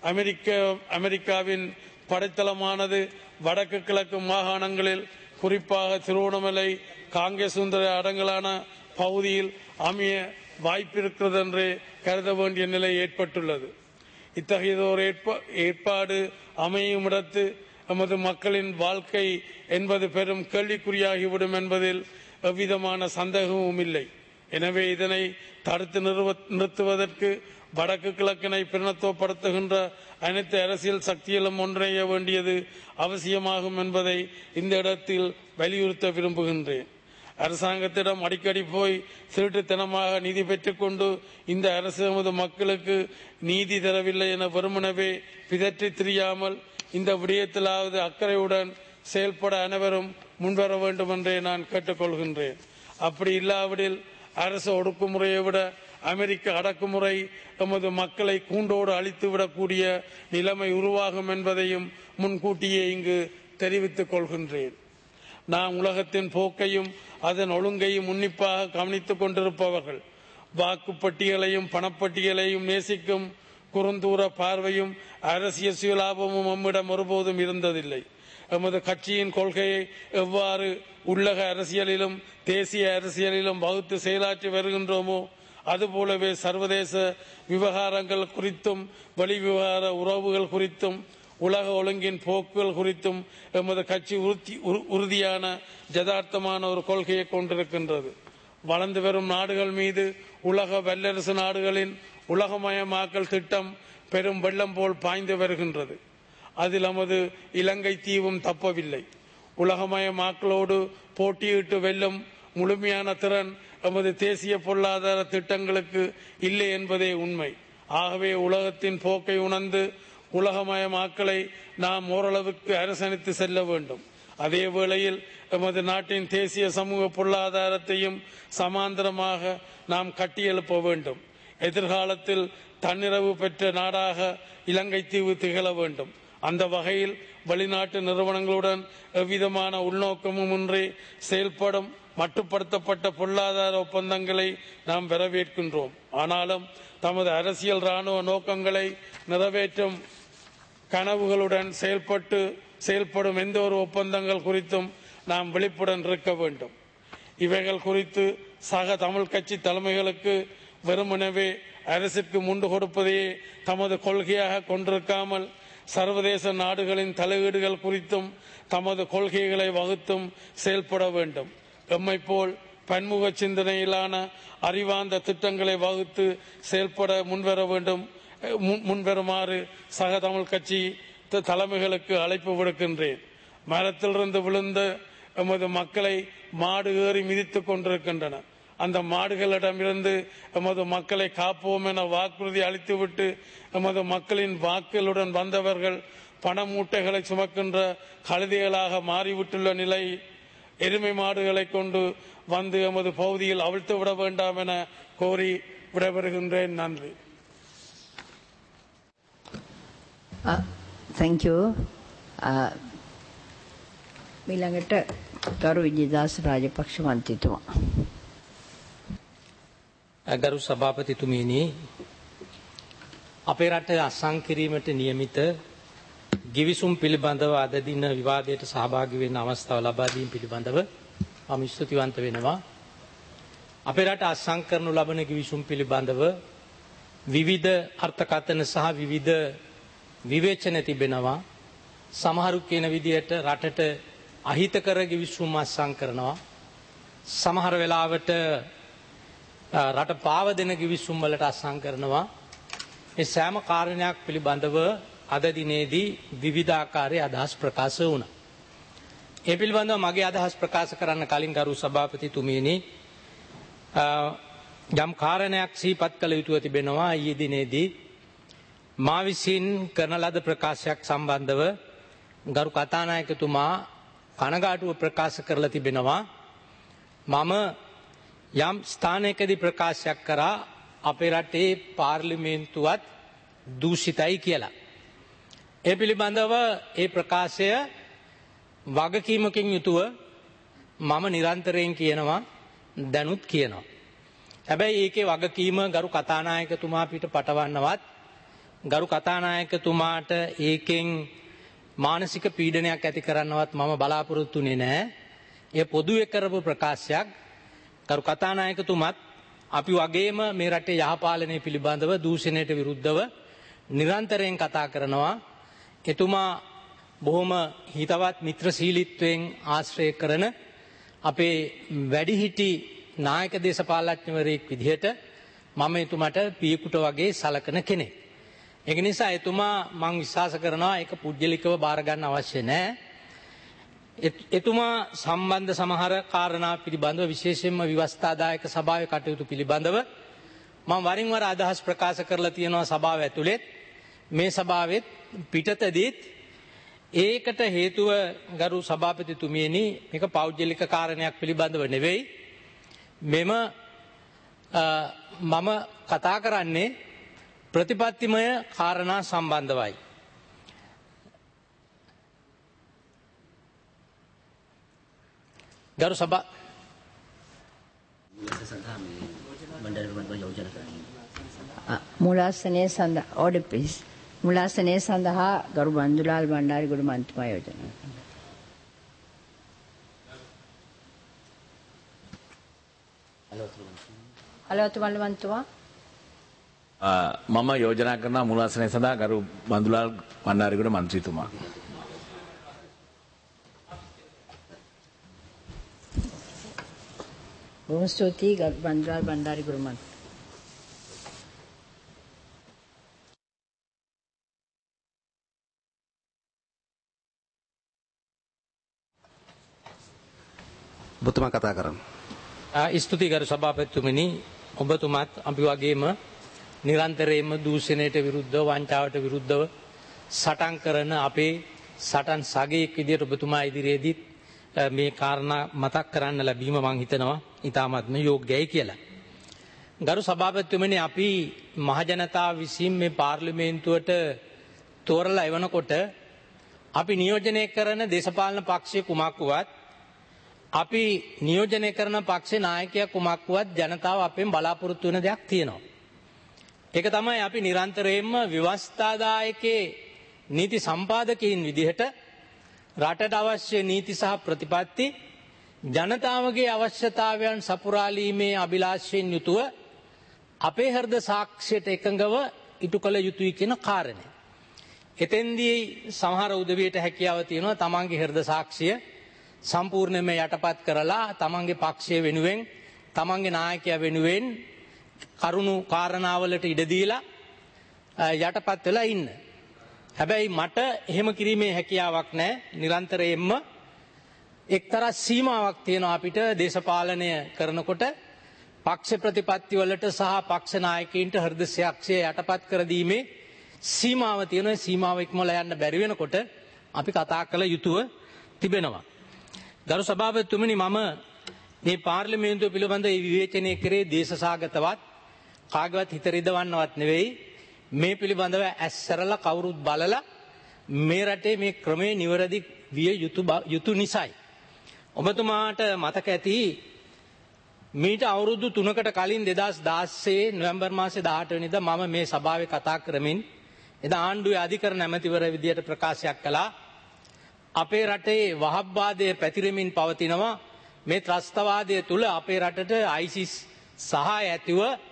அமெரிக்காவின் படைத்தளமானது வடக்கு கிழக்கு மாகாணங்களில் குறிப்பாக திருவோணமலை காங்கேசுந்தர அடங்கலான பகுதியில் அமைய வாய்ப்பிருக்கிறது என்றே கருத வேண்டிய நிலை ஏற்பட்டுள்ளது. இத்தகையதோர் ஏற்பாடு அமையும் இடத்து நமது மக்களின் வாழ்க்கை என்பது பெரும் கேள்விக்குறியாகிவிடும் என்பதில் எவ்விதமான சந்தேகமும் இல்லை. எனவே இதனை தடுத்து நிறுத்துவதற்கு வடக்கு கிழக்கினை பிரதிநிதித்துவப்படுத்துகின்ற அனைத்து அரசியல் சக்திகளும் ஒன்றிணைய வேண்டியது அவசியமாகும் என்பதை இந்த இடத்தில் வலியுறுத்த விரும்புகின்றேன். அரசாங்கத்திடம் அடிக்கடி போய் திருட்டுத்தனமாக நிதி பெற்றுக்கொண்டு இந்த அரசு நமது மக்களுக்கு நீதி தரவில்லை என வெறுமனவே பிதற்றி திரியாமல் இந்த விடயத்திலாவது அக்கறையுடன் செயல்பட அனைவரும் முன்வர வேண்டும் என்றே நான் கேட்டுக்கொள்கின்றேன். அப்படி இல்லாவிடில் அரசு ஒடுக்குமுறையை விட அமெரிக்க அடக்குமுறை நமது மக்களை கூண்டோடு அழித்துவிடக்கூடிய நிலைமை உருவாகும் என்பதையும் முன்கூட்டியே இங்கு தெரிவித்துக் கொள்கின்றேன். நாம் உலகத்தின் போக்கையும் அதன் ஒழுங்கையும் உன்னிப்பாக கவனித்துக் கொண்டிருப்பவர்கள். வாக்குப்பட்டியலையும் பணப்பட்டியலையும் நேசிக்கும் குறுந்தூர பார்வையும் அரசியல் சுயலாபமும் நம்மிடம் ஒருபோதும் இருந்ததில்லை. எமது கட்சியின் கொள்கையை எவ்வாறு உள்ளக அரசியலிலும் தேசிய அரசியலிலும் வகுத்து செயலாற்றி வருகின்றோமோ அதுபோலவே சர்வதேச விவகாரங்கள் குறித்தும் வெளிவிவகார உறவுகள் குறித்தும் உலக ஒழுங்கின் போக்குகள் குறித்தும் எமது கட்சி உறுதியான யதார்த்தமான ஒரு கொள்கையை கொண்டிருக்கின்றது. வளர்ந்து வரும் நாடுகள் மீது உலக வல்லரசு நாடுகளின் உலகமயமாக்கல் திட்டம் பெரும் வெள்ளம் போல் பாய்ந்து வருகின்றது. அதில் நமது இலங்கை தீவும் தப்பவில்லை. உலகமயமாக்கலோடு போட்டியிட்டு வெல்லும் முழுமையான திறன் நமது தேசிய பொருளாதார திட்டங்களுக்கு இல்லை என்பதே உண்மை. ஆகவே உலகத்தின் போக்கை உணர்ந்து உலகமயமாக்கலை நாம் ஓரளவுக்கு அரசணித்து செல்ல வேண்டும். அதே வேளையில் எமது நாட்டின் தேசிய சமூக பொருளாதாரத்தையும் சமாந்தரமாக நாம் கட்டியெழுப்ப வேண்டும். எதிர்காலத்தில் தன்னிறைவு பெற்ற நாடாக இலங்கை தீவு திகழ வேண்டும். அந்த வகையில் வெளிநாட்டு நிறுவனங்களுடன் எவ்விதமான உள்நோக்கமும் இன்றி செயல்படும் மட்டுப்படுத்தப்பட்ட பொருளாதார ஒப்பந்தங்களை நாம் வரவேற்கின்றோம். ஆனாலும் தமது அரசியல் இராணுவ நோக்கங்களை நிறைவேற்றும் கனவுகளுடன் செயல்படும் எந்த ஒரு ஒப்பந்தங்கள் குறித்தும் நாம் விழிப்புடன் இருக்க வேண்டும். இவைகள் குறித்து சக தமிழ் கட்சி தலைமைகளுக்கு வெறுமனவே அரசிற்கு முண்டு கொடுப்பதையே தமது கொள்கையாக கொண்டிருக்காமல் சர்வதேச நாடுகளின் தலையீடுகள் குறித்தும் தமது கொள்கைகளை வகுத்தும் செயல்பட வேண்டும். எம்மை போல் பன்முக சிந்தனையிலான அறிவார்ந்த திட்டங்களை வகுத்து செயல்பட முன்வருமாறு சக தமிழ் கட்சி தலைமைகளுக்கு அழைப்பு விடுக்கின்றேன். மரத்திலிருந்து விழுந்த எமது மக்களை மாடு ஏறி மிதித்துக் கொண்டிருக்கின்றன. அந்த மாடுகளிடமிருந்து எமது மக்களை காப்போம் என வாக்குறுதி அளித்துவிட்டு எமது மக்களின் வாக்குகளுடன் வந்தவர்கள் பண மூட்டைகளை சுமக்கின்ற கழுதைகளாக மாறிவிட்டுள்ள நிலை எருமை மாடுகளை கொண்டு வந்து எமது பகுதியில் அவிழ்த்து விட வேண்டாம் என கோரி விடைபெறுகின்றேன். நன்றி. தேங்க்யூ. ඊළඟට ගරු විජේදාස රාජපක්ෂ මන්ත්‍රීතුමා. ගරු සභාපතිතුමනි, අපේ රට අත්සන් කිරීමට නියමිත ගිවිසුම් පිළිබඳව අද දින විවාදයට සහභාගී වෙන්න අවස්ථාව ලබා දීම පිළිබඳව මම ස්තුතිවන්ත වෙනවා. අපේ රට අත්සන් කරනු ලබන ගිවිසුම් පිළිබඳව විවිධ අර්ථකථන සහ විවිධ විවේචන තිබෙනවා. සමහරු කියන විදිහට රටට අහිතකර ගිවිසුම් අත්සන් කරනවා. සමහර වෙලාවට රට පාව දෙන ගිවිසුම් වලට අත්සන් කරනවා. මේ සෑම කාරණයක් පිළිබඳව අද දිනේදී විවිධාකාරයේ අදහස් ප්‍රකාශ වුණා. ඒ පිළිබඳව මගේ අදහස් ප්‍රකාශ කරන්න කලින් ගරු සභාපතිතුමියනි යම් කාරණයක් සිහිපත් කළ යුතුව තිබෙනවා. ඊයේ දිනේදී මා විසින් කරන ලද ප්‍රකාශයක් සම්බන්ධව ගරු කතානායකතුමා කනගාටුව ප්‍රකාශ කරලා තිබෙනවා. මම යම් ස්ථානයකදී ප්‍රකාශයක් කරා අපේ රටේ පාර්ලිමේන්තුවත් දූෂිතයි කියලා. ඒ පිළිබඳව ඒ ප්‍රකාශය වගකීමකින් යුතුව මම නිරන්තරයෙන් කියනවා, දැනුත් කියනවා. හැබැයි ඒකේ වගකීම ගරු කතානායකතුමා පිට පටවන්නවත්, ගරු කතානායකතුමාට ඒකෙන් මානසික පීඩනයක් ඇති කරන්නවත් මම බලාපොරොත්තු වෙන්නේ නැහැ. ඒ පොදුවේ කරපු ප්‍රකාශයක්. ගරු කතානායකතුමත් අපි වගේම මේ රටේ යහපාලනය පිළිබඳව දූෂණයට විරුද්ධව නිරන්තරයෙන් කතා කරනවා. එතුමා බොහොම හිතවත් මිත්‍රශීලීත්වයෙන් ආශ්‍රය කරන අපේ වැඩිහිටි නායක දේශපාලඥවරයෙක් විදිහට මම එතුමාට පියෙකුට වගේ සලකන කෙනෙක්. ඒක නිසා එතුමා මම විශ්වාස කරනවා ඒක පුජ්‍යලිකව බාර ගන්න අවශ්‍ය නැහැ. එතුමා සම්බන්ධ සමහර කාරණා පිළිබඳව විශේෂයෙන්ම විවස්ථාදායක සභාවේ කටයුතු පිළිබඳව මම වරින් වර අදහස් ප්‍රකාශ කරලා තියෙනවා සභාව ඇතුළෙත් මේ සභාවෙත් පිටතදීත්. ඒකට හේතුව ගරු සභාපතිතුමියනි මේක පෞද්ගලික කාරණයක් පිළිබඳව නෙවෙයි. මෙම මම කතා කරන්නේ ප්‍රතිපත්තිමය කාරණා සම්බන්ධවයි. ගරු සභා මුලාසනයේ සඳහා order please. මුලාසනයේ සඳහා ගරු බන්දුලාල් බණ්ඩාරිගොඩ මන්ත්‍රීතුමා යෝජනා කරනවා. අලවතුමා මන්ත්‍රීතුමා මම යෝජනා කරන මුලාසනය සඳහා ගරු බන්දුලාල් බණ්ඩාරිගොඩ මන්ත්‍රීතුමා. බොහොම ස්තුතියි ගරු බන්දුලාල් බණ්ඩාරිගොඩ මන්ත්‍රී. ඔබතුමා කතා කරන්න. ස්තුතියි ගරු සභාපතිතුමනි, ඔබතුමාත් අපි වගේම නිරන්තරයෙන්ම දූෂණයට විරුද්ධව, වංචාවට විරුද්ධව සටන් කරන අපේ සටන් සගයෙක් විදියට ඔබතුමා ඉදිරියේදී මේ කාරණා මතක් කරන්න ලැබීම මම හිතනවා ඉතාමත්ම යෝග්‍යයි කියලා. ගරු සභාපතිතුමනි, අපි මහජනතාව විසින් මේ පාර්ලිමේන්තුවට තෝරලා එවනකොට අපි නියෝජනය කරන දේශපාලන පක්ෂය කුමක් වුවත්, අපි නියෝජනය කරන පක්ෂේ නායකයා කුමක් වුවත් ජනතාව අපෙන් බලාපොරොත්තු වෙන දෙයක් තියෙනවා. ඒක තමයි අපි නිරන්තරයෙන්ම ව්‍යවස්ථාදායකේ නීති සම්පාදකයින් විදිහට රටට අවශ්‍ය නීති සහ ප්‍රතිපත්ති ජනතාවගේ අවශ්‍යතාවයන් සපුරාලීමේ අභිලාෂයෙන් යුතුව අපේ හෘද සාක්ෂියට එකඟව ඉටු කළ යුතුයි කියන කාරණය. එතෙන්දී සමහර උදවියට හැකියාව තියෙනවා තමන්ගේ හෘද සාක්ෂිය සම්පූර්ණයෙන්ම යටපත් කරලා තමන්ගේ පක්ෂය වෙනුවෙන්, තමන්ගේ නායකයා වෙනුවෙන් කරුණු කාරණාවලට ඉඩ දීලා යටපත් වෙලා ඉන්න. හැබැයි මට එහෙම කිරීමේ හැකියාවක් නැහැ. නිරන්තරයෙන්ම එක්තරා සීමාවක් තියෙනවා අපිට දේශපාලනය කරනකොට පක්ෂ ප්‍රතිපත්ති වලට සහ පක්ෂ නායකයින්ට හෘද සාක්ෂිය යටපත් කර දීමේ සීමාව තියෙනවා. සීමාව ඉක්මවලා යන්න බැරි වෙනකොට අපි කතා කළ යුතුව තිබෙනවා. ගරු සභාපතිතුමනි, මම මේ පාර්ලිමේන්තුව පිළිබඳ විවේචනය කරේ දේශසාගතවත් කාගවත් හිත රිදවන්නවත් නෙවෙයි. මේ පිළිබඳව ඇස්සරලා කවුරුත් බලලා මේ රටේ මේ ක්‍රමේ නිවැරදි විය යුතු නිසායි. ඔබතුමාට මතක ඇති මීට අවුරුදු 3කට කලින් 2016 නොවැම්බර් මාසේ 18 වෙනිදා මම මේ සභාවේ කතා කරමින් එදා ආණ්ඩුවේ අධිකරණ ඇමතිවර විදියට ප්‍රකාශයක් කළා. අපේ රටේ වහබ්වාදය පැතිරෙමින් පවතිනවා. මේ ත්‍රස්තවාදය තුල අපේ රටට ISIS සහාය ඇතිව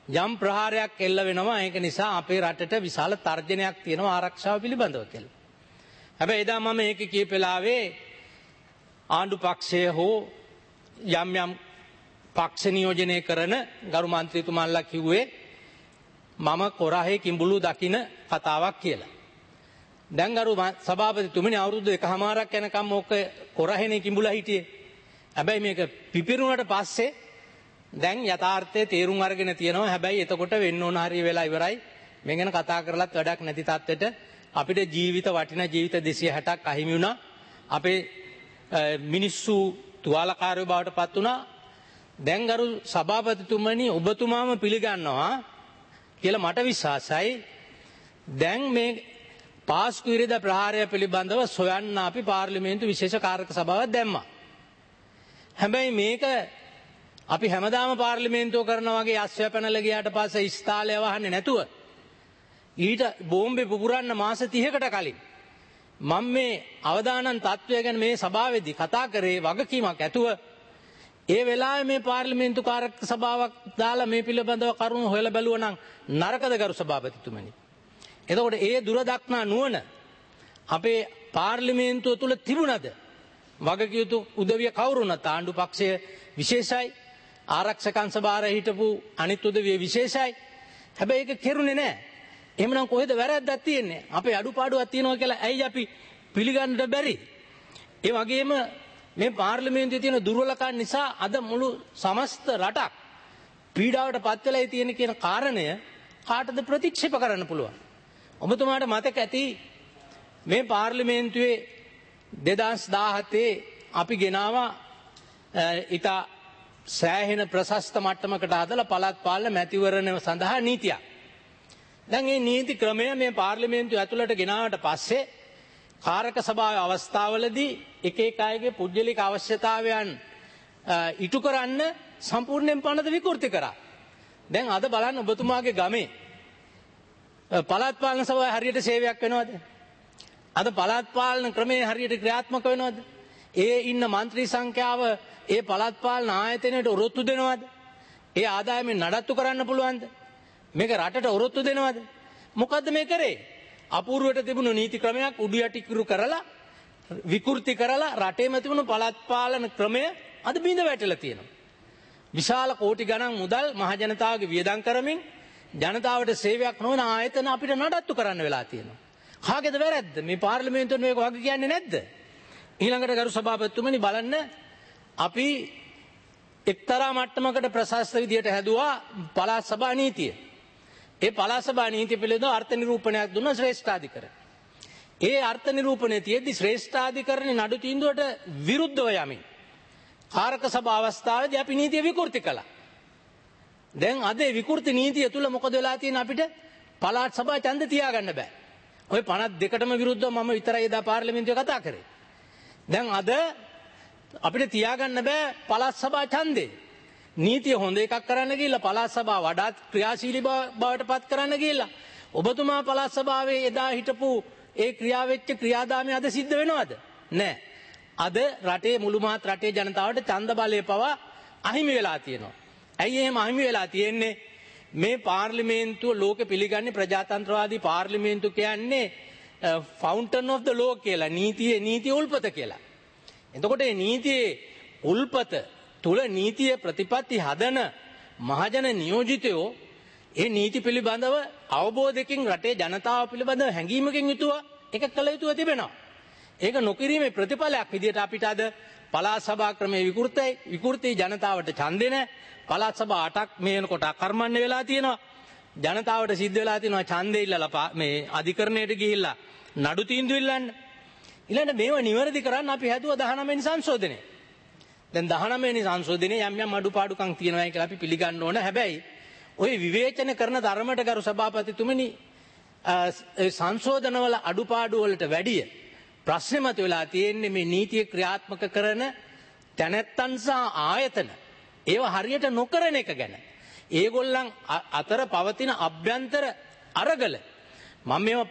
යම් ප්‍රහාරයක් එල්ල වෙනවා. ඒක නිසා අපේ රටට විශාල තර්ජනයක් තියෙනවා ආරක්ෂාව පිළිබඳව කියලා. හැබැයි එදා මම ඒක කියපෙලාවේ ආණ්ඩු පක්ෂය හෝ යම් යම් පක්ෂ නියෝජනය කරන ගරු මන්ත්‍රීතුමන්ලා කිව්වේ මම කොරහේ කිඹුලු දකින කතාවක් කියලා. දැන් ගරු සභාපතිතුමනි අවුරුදු 1කමාරක් යනකම් ඕක කොරහේනේ කිඹුලා හිටියේ. හැබැයි මේක පිපිරුණට පස්සේ දැන් යථාර්ථයේ තේරුම් අරගෙන තියෙනවා. හැබැයි එතකොට වෙන්න ඕන හරිය වෙලා ඉවරයි. මේ ගැන කතා කරලත් වැඩක් නැති තත්ත්වෙට අපිට ජීවිත වටිනා ජීවිත 260ක් අහිමි වුණා. අපේ මිනිස්සු තුවාලකාරයෝ බවට පත් වුණා. දැන් ගරු සභාපතිතුමනි ඔබතුමාම පිළිගන්නවා කියලා මට විශ්වාසයි. දැන් මේ පාස්කු ඉරිදා ප්‍රහාරය පිළිබඳව සොයන්න අපි පාර්ලිමේන්තු විශේෂ කාර්යක සභාවක් දැම්මා. හැබැයි මේක අපි හැමදාම පාර්ලිමේන්තුව කරනා වගේ අස්වැ පැනලා ගියාට පස්සේ ස්ථාලය වහන්නේ නැතුව ඊට බෝම්බේ පුපුරන්න මාස 30කට කලින් මම මේ අවදානම් තත්ත්වය ගැන මේ සභාවේදී කතා කරේ වගකීමක් ඇතුව. ඒ වෙලාවේ මේ පාර්ලිමේන්තු කාර්යක සභාවක් දාලා මේ පිළිබඳව කරුණු හොයලා බැලුවා නම් නරකද ගරු සභාපතිතුමනි? එතකොට ඒ දුර දක්නා නුවණ අපේ පාර්ලිමේන්තුව තුල තිබුණද? වගකිය යුතු උදවිය කවුරුණත් ආණ්ඩු පක්ෂය විශේෂයි, ආරක්ෂක අංශ භාරය හිටපු අනිත් උදවිය විශේෂයි. හැබැයි ඒක කෙරුණේ නැහැ. එහෙමනම් කොහෙද වැරද්දක් තියෙන්නේ? අපේ අඩුපාඩුවක් තියෙනවා කියලා ඇයි අපි පිළිගන්නට බැරි? ඒ වගේම මේ පාර්ලිමේන්තුවේ තියෙන දුර්වලකම් නිසා අද මුළු සමස්ත රටක් පීඩාවට පත් වෙලා තියෙන කියන කාරණය කාටද ප්‍රතික්ෂේප කරන්න පුළුවන්? ඔබතුමාට මතක ඇති මේ පාර්ලිමේන්තුවේ 2017 අපි ගෙනාවා ඊට සෑහෙන ප්‍රශස්ත මට්ටමකට හදලා පළාත් පාලන මැතිවරණ සඳහා නීතියක්. දැන් මේ නීති ක්‍රමය මේ පාර්ලිමේන්තුව ඇතුළට ගෙනාවට පස්සේ කාරක සභාවේ අවස්ථාවලදී එක එක අයගේ පුද්ගලික අවශ්‍යතාවයන් ඉටු කරන්න සම්පූර්ණයෙන් පනත විකෘති කරා. දැන් අද බලන්න ඔබතුමාගේ ගමේ පළාත් පාලන සභාවේ හරියට සේවයක් වෙනවද? අද පළාත් පාලන ක්‍රමයේ හරියට ක්‍රියාත්මක වෙනවද? ඒ ඉන්න മന്ത്രി සංඛ්‍යාව ඒ පළාත් පාලන ආයතනයට ඔරොත්තු දෙනවද? ඒ ආදායමෙන් නඩත්තු කරන්න පුළුවන්ද? මේක රටට ඔරොත්තු දෙනවද? මොකද්ද මේ කරේ? අපූර්වට තිබුණු නීති ක්‍රමයක් උඩු යටි කිරු කරලා විකෘති කරලා රටේම තිබුණු පළාත් පාලන ක්‍රමය අද බිඳ වැටලා තියෙනවා. විශාල කෝටි ගණන් මුදල් මහ ජනතාවගේ වියදම් කරමින් ජනතාවට සේවයක් නොවන ආයතන අපිට නඩත්තු කරන්න වෙලා තියෙනවා. කාගේද වැරද්ද? මේ පාර්ලිමේන්තුවේ මේක වග කියන්නේ නැද්ද? ඊළඟට ගරු සභාපතිතුමනි බලන්න අපි එක්තරා මට්ටමකට ප්‍රශස්ත විදියට හැදුවා පළාත් සභා නීතිය. ඒ පළාත් සභා නීතිය පිළිබඳව අර්ථ නිරූපණයක් දුන්නා ශ්‍රේෂ්ඨාධිකරණය. ඒ අර්ථ නිරූපණයේ තියෙද්දි ශ්‍රේෂ්ඨාධිකරණේ නඩු තීන්දුවට විරුද්ධව යමින් කාරක සභා අවස්ථාවේදී අපි නීතිය විකෘති කළා. දැන් අද විකෘති නීතිය තුල මොකද වෙලා තියෙන්නේ? අපිට පළාත් සභා ඡන්ද තියාගන්න බෑ. ඔය 52ටම විරුද්ධව මම විතරයි එදා පාර්ලිමේන්තුවේ කතා කරේ. දැන් අද අපිට තියාගන්න බෑ පළාත් සභා ඡන්දේ. නීතිය හොඳ එකක් කරන්න ගිහිල්ලා පළාත් සභාව වඩාත් ක්‍රියාශීලී බවට පත් කරන්න ගිහිල්ලා ඔබතුමා පළාත් සභාවේ එදා හිටපු ඒ ක්‍රියාවෙච්ච ක්‍රියාදාමය අද සිද්ධ වෙනවද? නෑ. අද රටේ මුළු මහත් රටේ ජනතාවට ඡන්ද බලය පවා අහිමි වෙලා තියෙනවා. ඇයි එහෙම අහිමි වෙලා තියෙන්නේ? මේ පාර්ලිමේන්තුව ලෝක පිළිගන්නේ ප්‍රජාතන්ත්‍රවාදී පාර්ලිමේන්තුව කියන්නේ ෆවුන්ටන් ඔෆ් ද ලෝ කියලා, නීතිය උල්පත කියලා. එතකොට මේ නීතියේ උල්පත තුල නීතිය ප්‍රතිපත්ති හදන මහජන නියෝජිතයෝ ඒ නීති පිළිබඳව අවබෝධයකින් රටේ ජනතාව පිළිබඳව හැඟීමකින් යුතුව ඒක කළ යුතුව තිබෙනවා. ඒක නොකිරීමේ ප්‍රතිඵලයක් විදිහට අපිට අද පළාත් සභා ක්‍රමයේ විකෘති ජනතාවට ඡන්දේ නැහැ. පළාත් සභා 8ක් මේ වෙනකොට අකර්මණ්‍ය වෙලා තියෙනවා. ජනතාවට සිද්ධ වෙලා තියෙනවා ඡන්දේ ඉල්ලලා මේ අධිකරණයට ගිහිල්ලා නඩු තීන්දුව ඉල්ලන්න. ඊළඟට මේව නිවැරදි කරන්න අපි හැදුවා 19 වෙනි සංශෝධනය. දැන් 19 වෙනි සංශෝධනයේ යම් අඩුපාඩුකම් තියෙනවා කියලා අපි පිළිගන්න ඕන. හැබැයි ওই විවේචන කරන ධර්මයට ගරු සභාපතිතුමනි සංශෝධනවල අඩුපාඩු වලට වැඩිය ප්‍රශ්නේ මත වෙලා තියෙන්නේ මේ නීතිය ක්‍රියාත්මක කරන තැනැත්තන් සහ ආයතන ඒව හරියට නොකරන එක ගැන. ඒගොල්ලන් අතර පවතින අභ්‍යන්තර අරගල මම මේව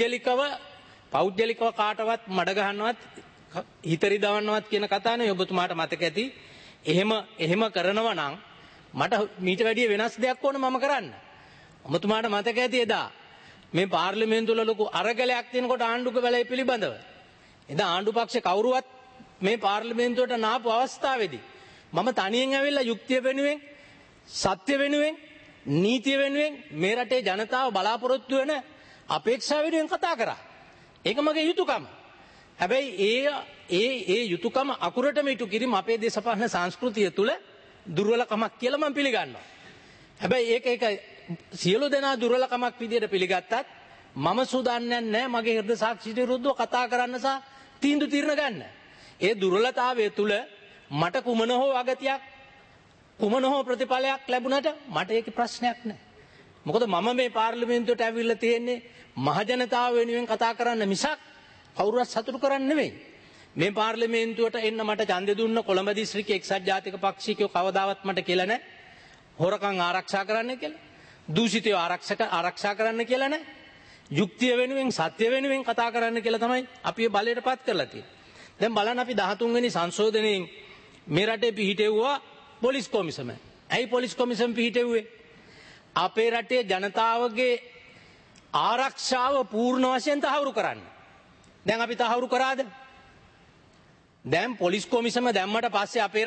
පෞද්ගලිකව කාටවත් මඩ ගහන්නවත් හිතරි දවන්නවත් කියන කතාව නේ ඔබතුමාට මතක ඇති. එහෙම කරනවා නම් මට මීට වැඩිය වෙනස් දෙයක් ඕන මම කරන්න. ඔබතුමාට මතක ඇති එදා මේ පාර්ලිමේන්තුවල ලොකු අරගලයක් තියෙනකොට ආණ්ඩුක බලය පිළිබඳව. එදා ආණ්ඩු පක්ෂ කවුරුවත් මේ පාර්ලිමේන්තුවට නාපු අවස්ථාවේදී මම තනියෙන් ඇවිල්ලා යුක්තිය වෙනුවෙන්, සත්‍ය වෙනුවෙන්, නීතිය වෙනුවෙන් මේ රටේ ජනතාව බලාපොරොත්තු වෙන අපේක්ෂා වෙනුවෙන් කතා කරා. ඒක මගේ යුතුයකම. හැබැයි ඒ යුතුයකම අකුරටම ඉටු කිරීම අපේ දේශපාලන සංස්කෘතිය තුළ දුර්වලකමක් කියලා මම පිළිගන්නවා. හැබැයි ඒක සියලු දෙනා දුර්වලකමක් විදියට පිළිගත්තත් මම සූදානම් නැහැ මගේ හෘද සාක්ෂියට විරුද්ධව කතා කරන්න සහ තීන්දුව తీරන ගන්න. ඒ දුර්වලතාවය තුළ මට කුමන හෝ අගතියක් කුමන හෝ ප්‍රතිඵලයක් ලැබුණට මට ඒක ප්‍රශ්නයක් නැහැ. මොකද මම මේ පාර්ලිමේන්තුවට ඇවිල්ලා තියෙන්නේ මහජනතාව වෙනුවෙන් කතා කරන්න මිසක් කවුරුවත් සතුටු කරන්න නෙවෙයි. මේ පාර්ලිමේන්තුවට එන්න මට ඡන්දෙ දුන්න කොළඹ දිස්ත්‍රික්කයේ එක්සත් ජාතික පක්ෂිකයෝ කවදාවත් මට කියලා නැහැ. හොරකම් ආරක්ෂා කරන්න කියලා. දූෂිතය ආරක්ෂා කරන්න කියලා නැහැ. යුක්තිය වෙනුවෙන් සත්‍ය වෙනුවෙන් කතා කරන්න කියලා තමයි අපි බලයටපත් කරලා තියෙන්නේ. දැන් බලන්න අපි 13 වෙනි සංශෝධනයෙන් මේ රටේ පිහිටෙව්වා පොලිස් කොමිසම. ඇයි පොලිස් කොමිසම පිහිටෙව්වේ? අපේ රටේ ජනතාවගේ ආරක්ෂාව පූර්ණ වශයෙන් තහවුරු කරන්න. දැන් අපි තහවුරු කරාද? දැන් පොලිස් කොමිසම දැම්මට පස්සේ අපේ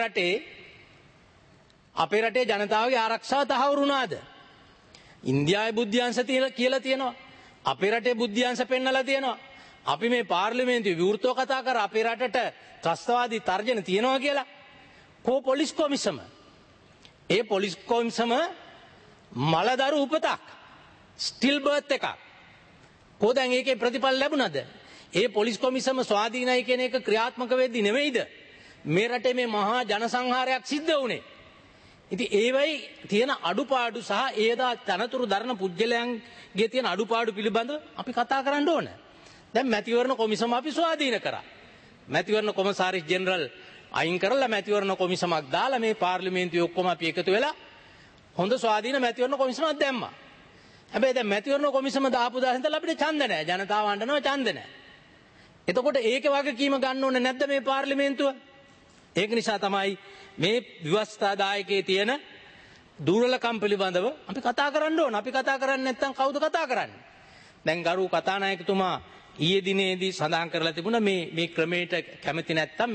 රටේ ජනතාවගේ ආරක්ෂාව තහවුරු වුණාද? ඉන්දියාවේ බුද්ධ්‍යංශ කියලා තියෙනවා. අපේ රටේ බුද්ධ්‍යංශ පෙන්නලා තියෙනවා. අපි මේ පාර්ලිමේන්තුවේ විවෘතව කතා කර අපේ රටට ත්‍රස්තවාදී තර්ජන තියෙනවා කියලා. කෝ පොලිස් කොමිසම? ඒ පොලිස් කොමිසම මලදරු උපතක්. ස්ටිල් බර්ත් එකක්. කො දැන් ඒකේ ප්‍රතිඵල ලැබුණාද? ඒ පොලිස් කොමිසම ස්වාධීනයි කියන එක ක්‍රියාත්මක වෙද්දී නෙවෙයිද මේ රටේ මේ මහා ජනසංහාරයක් සිද්ධ වුණේ? ඉතින් ඒවයි තියෙන අඩුපාඩු සහ ඒදා තනතුරු දරන පුජ්‍යලයන්ගේ තියෙන අඩුපාඩු පිළිබඳව අපි කතා කරන්න ඕන. දැන් මැතිවරණ කොමිසම අපි ස්වාධීන කරා. මැතිවරණ කොමසාරිස් ජෙනරල් අයින් කරලා මැතිවරණ කොමිසමක් දාලා මේ පාර්ලිමේන්තුවේ ඔක්කොම අපි එකතු වෙලා හොඳ ස්වාධීන මැතිවරණ කොමිසමක් දැම්මා. හැබැයි දැන් මැතිවරණ කොමිසම දාපු දාලා ඉඳලා අපිට ඡන්ද නැහැ. ජනතාව අඬනවා ඡන්ද නැහැ. එතකොට ඒකේ වගකීම ගන්න ඕනේ නැද්ද මේ පාර්ලිමේන්තුව? ඒක නිසා තමයි මේ ව්‍යවස්ථාදායකයේ තියෙන දුර්වලකම් පිළිබඳව අපි කතා කරන්න ඕන. අපි කතා කරන්නේ නැත්නම් කවුද කතා කරන්නේ? දැන් ගරු කතානායකතුමා ඊයේ දිනේදී සඳහන් කරලා තිබුණා මේ ක්‍රමයට කැමති නැත්නම්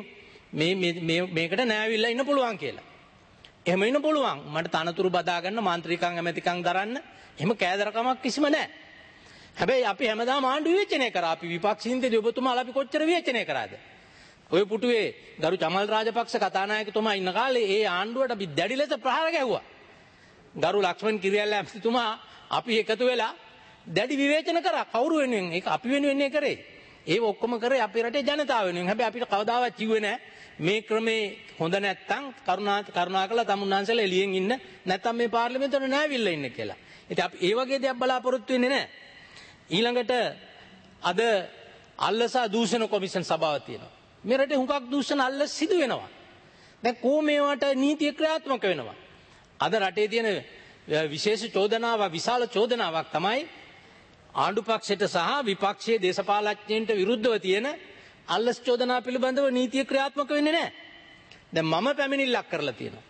මේකට නෑවිල්ලා ඉන්න පුළුවන් කියලා. එහෙම ඉන්න පුළුවන්. මට තනතුරු බදා ගන්න මන්ත්‍රීකම් ඇමතිකම් දරන්න එහෙම කෑදරකමක් කිසිම නැහැ. හැබැයි අපි හැමදාම ආණ්ඩු විවේචනය කරා. අපි විපක්ෂින්දදී ඔබතුමාලා අපි කොච්චර විවේචනය කරාද? ඔය පුටුවේ ගරු චමල් රාජපක්ෂ කතානායකතුමා ඉන්න කාලේ ඒ ආණ්ඩුවට අපි දැඩි ලෙස ප්‍රහාර ගැහුවා. ගරු ලක්ෂ්මන් කිරියල්ල ඇමතිතුමා අපි එකතු වෙලා දැඩි විවේචන කරා. කවුරු වෙනුවෙන්? ඒක අපි වෙනුවෙන් කරේ. ඒ ඔක්කොම කරේ අපේ රටේ ජනතාව වෙනුවෙන්. හැබැයි අපිට කවදාවත් කිව්වේ නැහැ මේ ක්‍රමේ හොඳ නැත්තම් කරුණාකරලා තමුන්නාන්සලා එළියෙන් ඉන්න නැත්තම් මේ පාර්ලිමේන්තුවට නෑවිල්ලා ඉන්න කියලා. ඉතින් අපි ඒ වගේ දේවල් බලාපොරොත්තු වෙන්නේ නැහැ. ඊළඟට අද අල්ලසා දූෂණ කොමිෂන් සභාවක් තියෙනවා. මේ රටේ හුඟක් දූෂණ අල්ලස් සිදු වෙනවා. දැන් මේවට නීතිය ක්‍රියාත්මක වෙනවා. අද රටේ තියෙන විශේෂ චෝදනාවක් විශාල චෝදනාවක් තමයි ආණ්ඩු පක්ෂයට සහ විපක්ෂයේ දේශපාලඥයින්ට විරුද්ධව තියෙන අල්ලස් චෝදනා පිළිබඳව නීතිය ක්‍රියාත්මක වෙන්නේ නැහැ. දැන් මම පැමිණිල්ලක් කරලා තියෙනවා.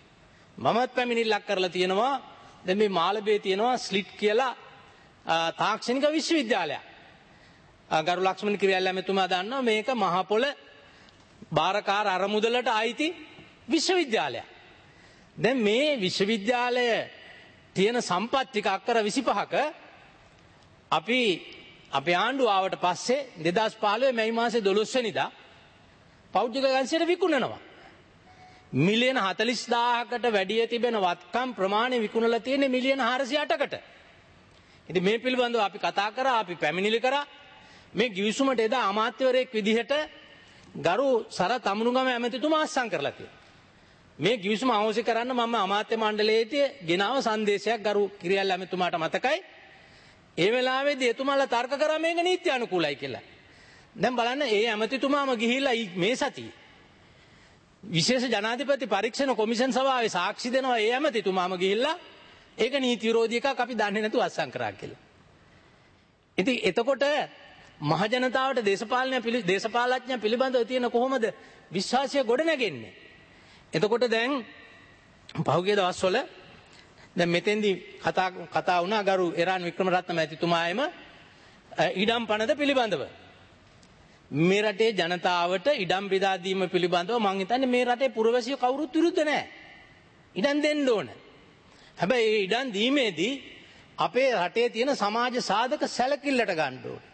දැන් මේ මාළඹේ තියෙනවා ස්ලිට් කියලා තාක්ෂණික විශ්වවිද්‍යාලයක්. ගරු ලක්ෂ්මන් කිරියල්ල මෙතුමා දන්නවා මේක මහ පොළ බාරකාර අරමුදලට අයිති විශ්වවිද්‍යාලයක්. දැන් මේ විශ්වවිද්‍යාලය තියෙන සම්පත් ටික අක්කර 25ක අපි අපේ ආණ්ඩුව ආවට පස්සේ 2015 මැයි මාසේ 12 වෙනිදා පෞද්ගලික අංශයට විකුණනවා. මිලියන 40000කට වැඩිය තිබෙන වත්කම් ප්‍රමාණය විකුණලා තියෙන්නේ මිලියන 408කට. ඉතින් මේ පිළිබඳව අපි කතා කරා, අපි පැමිණිලි කරා. මේ ගිවිසුමට එදා අමාත්‍යවරයෙක් විදිහට ගරු සර තමුණුගම ඇමතිතුමා අත්සන් කරලා තියෙනවා. මේ ගිවිසුම අවශ්‍ය කරන්න මම අමාත්‍ය මණ්ඩලයට ගෙනාව සංදේශයක් ගරු කිරියල්ල ඇමතිතුමාට මතකයි. ඒ වෙලාවේදී එතුමාලා තර්ක කරා මේක නීත්‍ය අනුකූලයි කියලා. දැන් බලන්න ඒ ඇමතිතුමාම ගිහිල්ලා මේ සතියේ විශේෂ ජනාධිපති පරීක්ෂණ කොමිෂන් සභාවේ සාක්ෂි දෙනවා ඒ ඇමතිතුමාම ගිහිල්ලා ඒක නීති විරෝධී එකක් අපි දන්නේ නැතුව අත්සන් කරා කියලා. ඉතින් එතකොට මහජනතාවට දේශපාලඥයන් පිළිබඳව තියෙන කොහොමද විශ්වාසය ගොඩනැගෙන්නේ? එතකොට දැන් පහුගිය දවස්වල දැන් මෙතෙන්දී කතා වුණා ගරු එරාන් වික්‍රමරත්න මැතිතුමායම ඉඩම් පනත පිළිබඳව. මේ රටේ ජනතාවට ඉඩම් බෙදා දීම පිළිබඳව මං හිතන්නේ මේ රටේ පුරවැසියෝ කවුරුත් විරුද්ධ නැහැ. ඉඩම් දෙන්න ඕන. හැබැයි ඒ ඉඩම් දීමේදී අපේ රටේ තියෙන සමාජ සාධක සැලකිල්ලට ගන්න ඕන.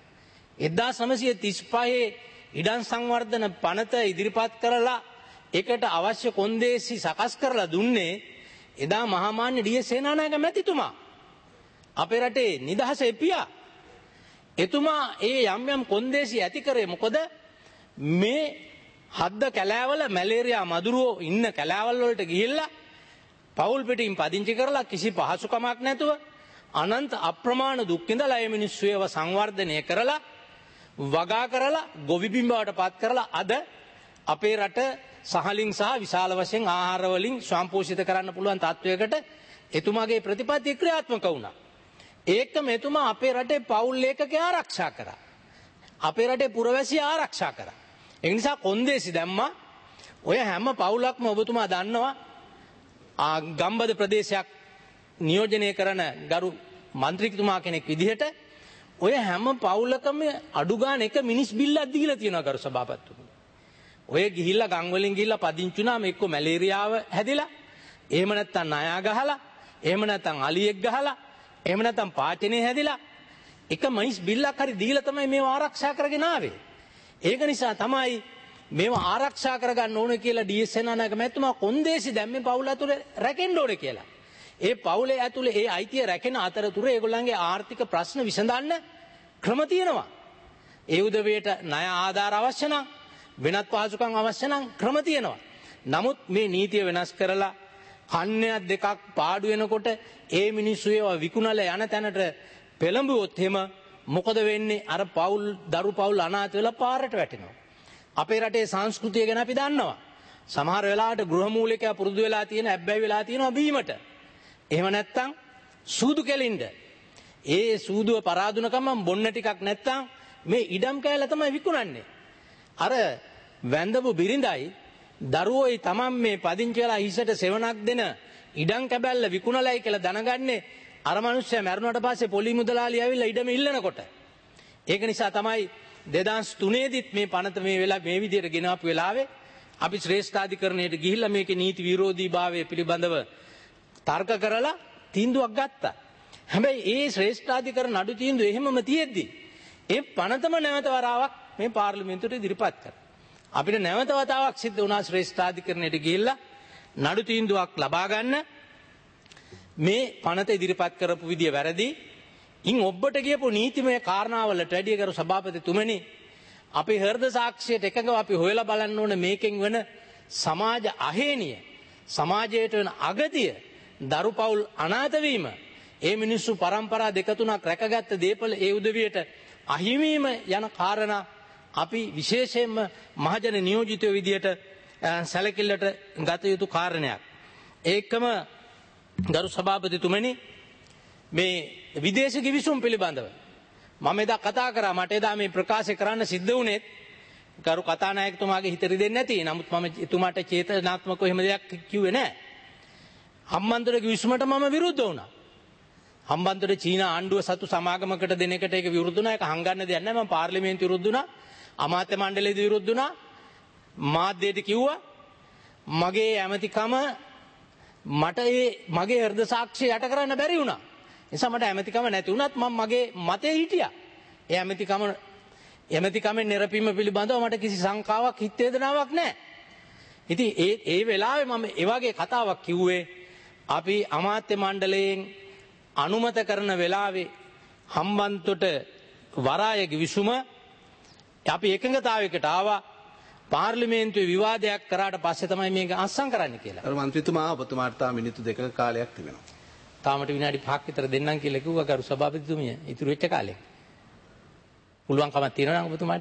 1935 ඉඩම් සංවර්ධන පනත ඉදිරිපත් කරලා ඒකට අවශ්‍ය කොන්දේසි සකස් කරලා දුන්නේ එදා මහාමාන්‍ය ඩී.එස්. සේනානායක මැතිතුමා. අපේ රටේ නිදහස එපියා. එතුමා ඒ යම් යම් කොන්දේසි ඇති කරේ මොකද මේ හද්ද කැලෑවල මැලේරියා මදුරුවෝ ඉන්න කැලෑවල් වලට ගිහිල්ලා පවුල් පිටින් පදිංචි කරලා කිසි පහසුකමක් නැතුව අනන්ත අප්‍රමාණ දුක් විඳලා ඒ මිනිස්සු ඒව සංවර්ධනය කරලා වගා කරලා ගොවි බිම් බවට පත් කරලා අද අපේ රට සහලින් සහ විශාල වශයෙන් ආහාර වලින් ස්වයංපෝෂිත කරන්න පුළුවන් තත්වයකට එතුමාගේ ප්‍රතිපත්ති ක්‍රියාත්මක වුණා. ඒකම එතුමා අපේ රටේ පවුල් ලේකකේ ආරක්ෂා කරා. අපේ රටේ පුරවැසියා ආරක්ෂා කරා. ඒ නිසා කොන්දේසි දැම්මා. ඔය හැම පවුලක්ම ඔබතුමා දන්නවා ගම්බද ප්‍රදේශයක් නියෝජනය කරන ගරු මන්ත්‍රීතුමා කෙනෙක් විදිහට ඔය හැම පවුලකම අඩු ගන්න එක මිනිස් බිල්ලක් දීලා තියෙනවා ගරු සභාපතිතුමනි. ඔය ගිහිල්ලා ගම් වලින් ගිහිල්ලා පදිංචි වුණාම එක්ක මැලේරියාව හැදිලා එහෙම නැත්නම් නයා ගහලා එහෙම නැත්නම් අලියෙක් ගහලා එහෙම නැත්නම් පාචනේ හැදිලා එක මිනිස් බිල්ලක් හරි දීලා තමයි මේව ආරක්ෂා කරගෙන ආවේ. ඒක නිසා තමයි මේව ආරක්ෂා කරගන්න ඕනේ කියලා ඩී.එස්. සේනානායක මැතිතුමා කොන්දේසි දැම්මේ පවුල ඇතුලේ රැකෙන්න ඕනේ කියලා. ඒ පවුලේ ඇතුලේ ඒ අයිතිය රැකෙන අතරතුර ඒගොල්ලන්ගේ ආර්ථික ප්‍රශ්න විසඳන්න ක්‍රම තියෙනවා. ඒ උදවියට ණය ආධාර අවශ්‍ය නම් වෙනත් පහසුකම් අවශ්‍ය නම් ක්‍රම තියෙනවා. නමුත් මේ නීතිය වෙනස් කරලා කන්නයක් දෙකක් පාඩු වෙනකොට ඒ මිනිස්සු ඒවා විකුණලා යන තැනට පෙළඹුවොත් එහෙම මොකද වෙන්නේ? අර පවුල් දරු පවුල් අනාථ වෙලා පාරට වැටෙනවා. අපේ රටේ සංස්කෘතිය ගැන අපි දන්නවා. සමහර වෙලාවට ගෘහමූලිකයා පුරුදු වෙලා තියෙන හැබ්බැයි වෙලා තියෙනවා බීමට. එහෙම නැත්තම් සූදු කෙලින්ද. ඒ සූදුව පරාදුනකම බොන්න ටිකක් නැත්තම් මේ ඉඩම් කෑල්ල තමයි විකුණන්නේ. අර වැඳපු බිරිඳයි දරුවෝයි තමන් මේ පදිංචි වෙලා හිසට සෙවණක් දෙන ඉඩම් කැබැල්ල විකුණලයි කියලා දැනගන්නේ අර මිනිස්සයා මැරුණාට පස්සේ පොලි මුදලාලි ඇවිල්ලා ඉඩම ඉල්ලනකොට. ඒක නිසා තමයි 2003 දිත් මේ පනත මේ වෙලාව මේ විදිහට ගෙනාපු වෙලාවේ අපි ශ්‍රේෂ්ඨාධිකරණයට ගිහිල්ලා මේකේ නීති විරෝධීභාවය පිළිබඳව තර්ක කරලා තීන්දුවක් ගත්තා. හැබැයි ඒ ශ්‍රේෂ්ඨාධිකරණ නඩු තීන්දුව එහෙමම තියෙද්දි ඒ පනතම නැවත වතාවක් මේ පාර්ලිමේන්තුවට ඉදිරිපත් කරා. අපිට නැවත වතාවක් සිද්ධ වුණා ශ්‍රේෂ්ඨාධිකරණයට ගිහිල්ලා නඩු තීන්දුවක් ලබා ගන්න. මේ පනත ඉදිරිපත් කරපු විදිය වැරදි. ඉන් ඔබට කියපු නීතිමය කාරණාවලට වැඩිය කරු සභාපතිතුමනි අපේ හෘද සාක්ෂියට එකඟව අපි හොයලා බලන්න ඕන මේකෙන් වෙන සමාජ අහේනිය, සමාජයට වෙන අගතිය, දරු පවුල් අනාථ වීම, ඒ මිනිස්සු පරම්පරා දෙක තුනක් රැකගත්ත දේපල ඒ උදවියට අහිමීම යන කාරණා අපි විශේෂයෙන්ම මහජන නියෝජිතයෝ විදියට සැලකිල්ලට ගත යුතු කාරණයක්. ඒකම ගරු සභාපතිතුමනි මේ විදේශ ගිවිසුම් පිළිබඳව මම එදා කතා කරා. මට එදා මේ ප්‍රකාශ කරන්න සිද්ධ වුණේ ගරු කතානායකතුමාගේ හිත රිදෙන්නේ නැති. නමුත් මම එතුමාට චේතනාත්මකව එහෙම දෙයක් කිව්වේ නැහැ. හම්බන්තොට ගිවිසුමට මම විරුද්ධ වුණා. හම්බන්තොට චීන ආණ්ඩුව සතු සමාගමකට දෙන එකට ඒක විරුද්ධ වුණා. ඒක හංගන්න දෙයක් නැහැ. මම පාර්ලිමේන්තුව විරුද්ධ වුණා. අමාත්‍ය මණ්ඩලයේදී විරුද්ධ වුණා. මාධ්‍යයට කිව්වා මගේ ඇමතිකම මට මගේ හෘද සාක්ෂිය යට කරන්න බැරි වුණා. නිසා මට ඇමතිකම නැති වුණත් මම මගේ මතේ හිටියා. ඒ ඇමතිකමෙන් නිරපීම පිළිබඳව මට කිසි සංකාවක් හිත වේදනාවක් නැහැ. ඉතින් ඒ වෙලාවේ මම ඒ වගේ කතාවක් කිව්වේ අපි අමාත්‍ය මණ්ඩලයෙන් අනුමත කරන වෙලාවේ හම්බන්තොට වරාය ගිවිසුම අපි එකඟතාවයකට ආවා. පාර්ලිමේන්තුවේ විවාදයක් කරාට පස්සේ තමයි මේක අත්සන් කරන්න කියලා. අර මන්ත්‍රීතුමා ඔබතුමාට තා මිනිත්තු 2ක කාලයක් තිබෙනවා. තාමට විනාඩි 5ක් විතර දෙන්නම් කියලා කිව්වා ගරු සභාපතිතුමිය. ඉතුරු වෙච්ච කාලේ. පුළුවන් කමක් තියෙනවා නම් ඔබතුමාට.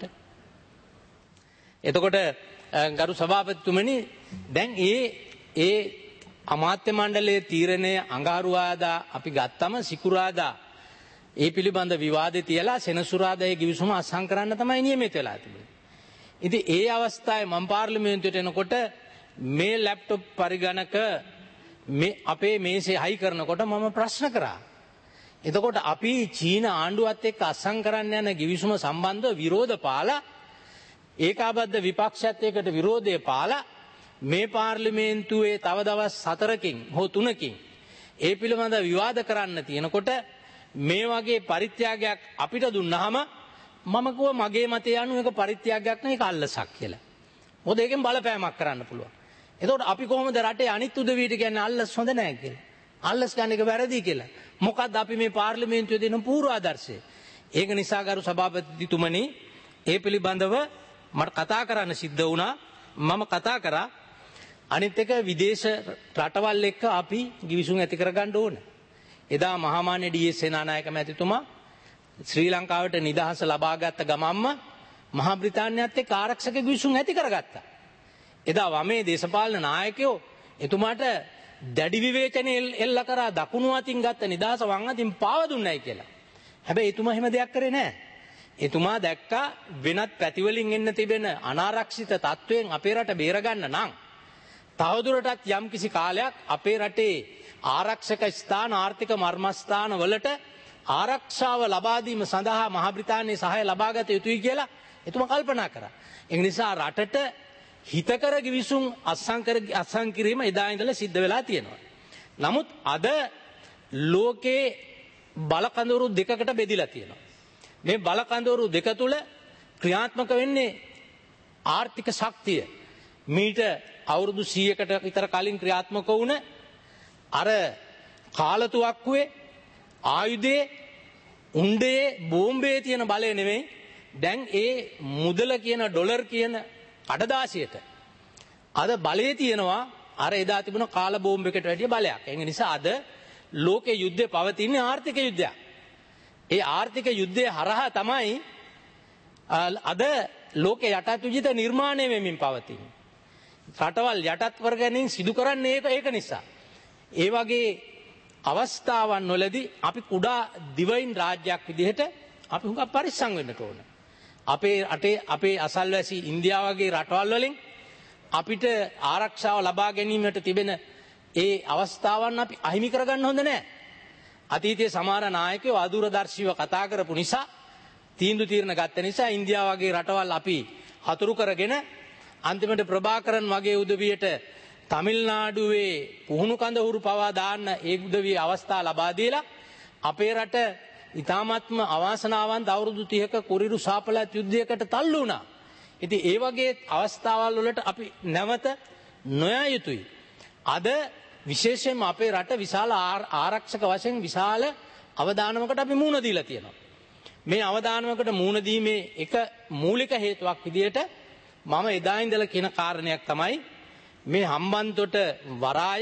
එතකොට ගරු සභාපතිතුමනි දැන් ඒ අමාත්‍ය මණ්ඩලයේ තීරණය අඟහරුවාදා අපි ගත්තම සිකුරාදා ඒ පිළිබඳ විවාදේ තියලා සෙනසුරාදා ඒ ගිවිසුම අත්සන් කරන්න තමයි නියමිත වෙලා තිබුණේ. ඉතින් ඒ අවස්ථාවේ මම පාර්ලිමේන්තුවට එනකොට මේ ලැප්ටොප් පරිගණක මේ අපේ මේසේ හයි කරනකොට මම ප්‍රශ්න කරා. එතකොට අපි චීන ආණ්ඩුවත් එක්ක අත්සන් කරන්න යන ගිවිසුම සම්බන්ධව විරෝධ පාලා ඒකාබද්ධ විපක්ෂයත් එක්කට විරෝධය පාලා මේ පාර්ලිමේන්තුවේ තව දවස් 4කින් හෝ 3කින් ඒ පිළිබඳ විවාද කරන්න තියෙනකොට මේ වගේ පරිත්‍යාගයක් අපිට දුන්නාම මම කිව්වා මගේ මතය අනුව ඒක පරිත්‍යාගයක් නෙවෙයි ඒක අල්ලසක් කියලා. මොකද ඒකෙන් බලපෑමක් කරන්න පුළුවන්. එතකොට අපි කොහොමද රටේ අනිත් උදවියට කියන්නේ අල්ලස් හොඳ නැහැ කියලා. අල්ලස් ගන්න එක වැරදි කියලා. මොකද්ද අපි මේ පාර්ලිමේන්තුවේ දෙන පූර්වාදර්ශය? ඒක නිසා ගරු සභාපතිතුමනි ඒ පිළිබඳව මට කතා කරන්න සිද්ධ වුණා. මම කතා කරා අනිත් එක විදේශ රටවල් එක්ක අපි ගිවිසුම් ඇති කරගන්න ඕන. එදා මහාමාන්‍ය ඩී.එස්. සේනානායක මැතිතුමා ශ්‍රී ලංකාවට නිදහස ලබාගත් ගමම්ම මහා බ්‍රිතාන්‍යයත් එක්ක ආරක්ෂක ගිවිසුම් ඇති කරගත්තා. එදා වමේ දේශපාලන නායකයෝ එතුමාට දැඩි විවේචන එල්ල කරා දකුණු අතින් ගත්ත නිදහස වම් අතින් පාව දුන්නයි කියලා. හැබැයි එතුමා එහෙම දෙයක් කරේ නැහැ. එතුමා දැක්කා වෙනත් පැතිවලින් එන්න තිබෙන අනාරක්ෂිත තත්වයෙන් අපේ රට බේරගන්න නම් තවදුරටත් යම් කිසි කාලයක් අපේ රටේ ආරක්ෂක ස්ථාන ආර්ථික මර්මස්ථාන වලට ආරක්ෂාව ලබා දීම සඳහා මහා බ්‍රිතාන්‍යයේ සහාය ලබාගත යුතුයි කියලා එතුමා කල්පනා කරා. ඒ නිසා රටට හිතකර ගිවිසුම් අත්සන් කිරීම එදා ඉඳලා සිද්ධ වෙලා තියෙනවා. නමුත් අද ලෝකේ බලකඳවුරු දෙකකට බෙදිලා තියෙනවා. මේ බලකඳවුරු දෙක තුල ක්‍රියාත්මක වෙන්නේ ආර්ථික ශක්තිය. මීට අවුරුදු 100කට විතර කලින් ක්‍රියාත්මක වුණ අර කාලතුවක්කුවේ ආයුධයේ උණ්ඩේ බෝම්බේ තියෙන බලය නෙවෙයි දැන් ඒ මුදල කියන ඩොලර් කියන කඩදාසියට අද බලය තියෙනවා අර එදා තිබුණ කාල බෝම්බයකට වැඩිය බලයක්. ඒ නිසා අද ලෝකේ යුද්ධය පවතින්නේ ආර්ථික යුද්ධයක්. ඒ ආර්ථික යුද්ධය හරහා තමයි අද ලෝකේ යටත් විජිත නිර්මාණය වෙමින් පවතින්නේ. රටවල් යටත් වර්ගණින් සිදු කරන්නේ ඒක නිසා. ඒ වගේ අවස්ථාවන් වලදී අපි කුඩා දිවයින් රාජ්‍යයක් විදිහට අපි හුඟක් පරිස්සම් වෙන්න ඕන. අපේ අසල්වැසි ඉන්දියාව වගේ රටවල් වලින් අපිට ආරක්ෂාව ලබා ගැනීමට තිබෙන ඒ අවස්ථාවන් අපි අහිමි කරගන්න හොඳ නැහැ. අතීතයේ සමහර නායකයෝ අදූරදර්ශීව කතා කරපු නිසා තීරණ ගත්ත නිසා ඉන්දියාව වගේ රටවල් අපි හතුරු කරගෙන අන්තිමට ප්‍රභාකරන් වගේ උදවියට තමිල්නාඩුවේ පුහුණු කඳවුරු පවා දාන්න ඒ උදවිය අවස්ථා ලබා දීලා අපේ රට ඉතාමත්ම අවාසනාවන්ත අවුරුදු 30ක කුරිරු සාපලත් යුද්ධයකට තල්ලු වුණා. ඉතින් ඒ වගේ අවස්ථාවල් වලට අපි නැවත නොයා යුතුයි. අද විශේෂයෙන්ම අපේ රට විශාල ආරක්ෂක වශයෙන් විශාල අවදානමකට අපි මුහුණ දීලා තියෙනවා. මේ අවදානමකට මුහුණ දීමේ එක මූලික හේතුවක් විදිහට මම එදා ඉඳලා කියන කාරණයක් තමයි මේ හම්බන්තොට වරාය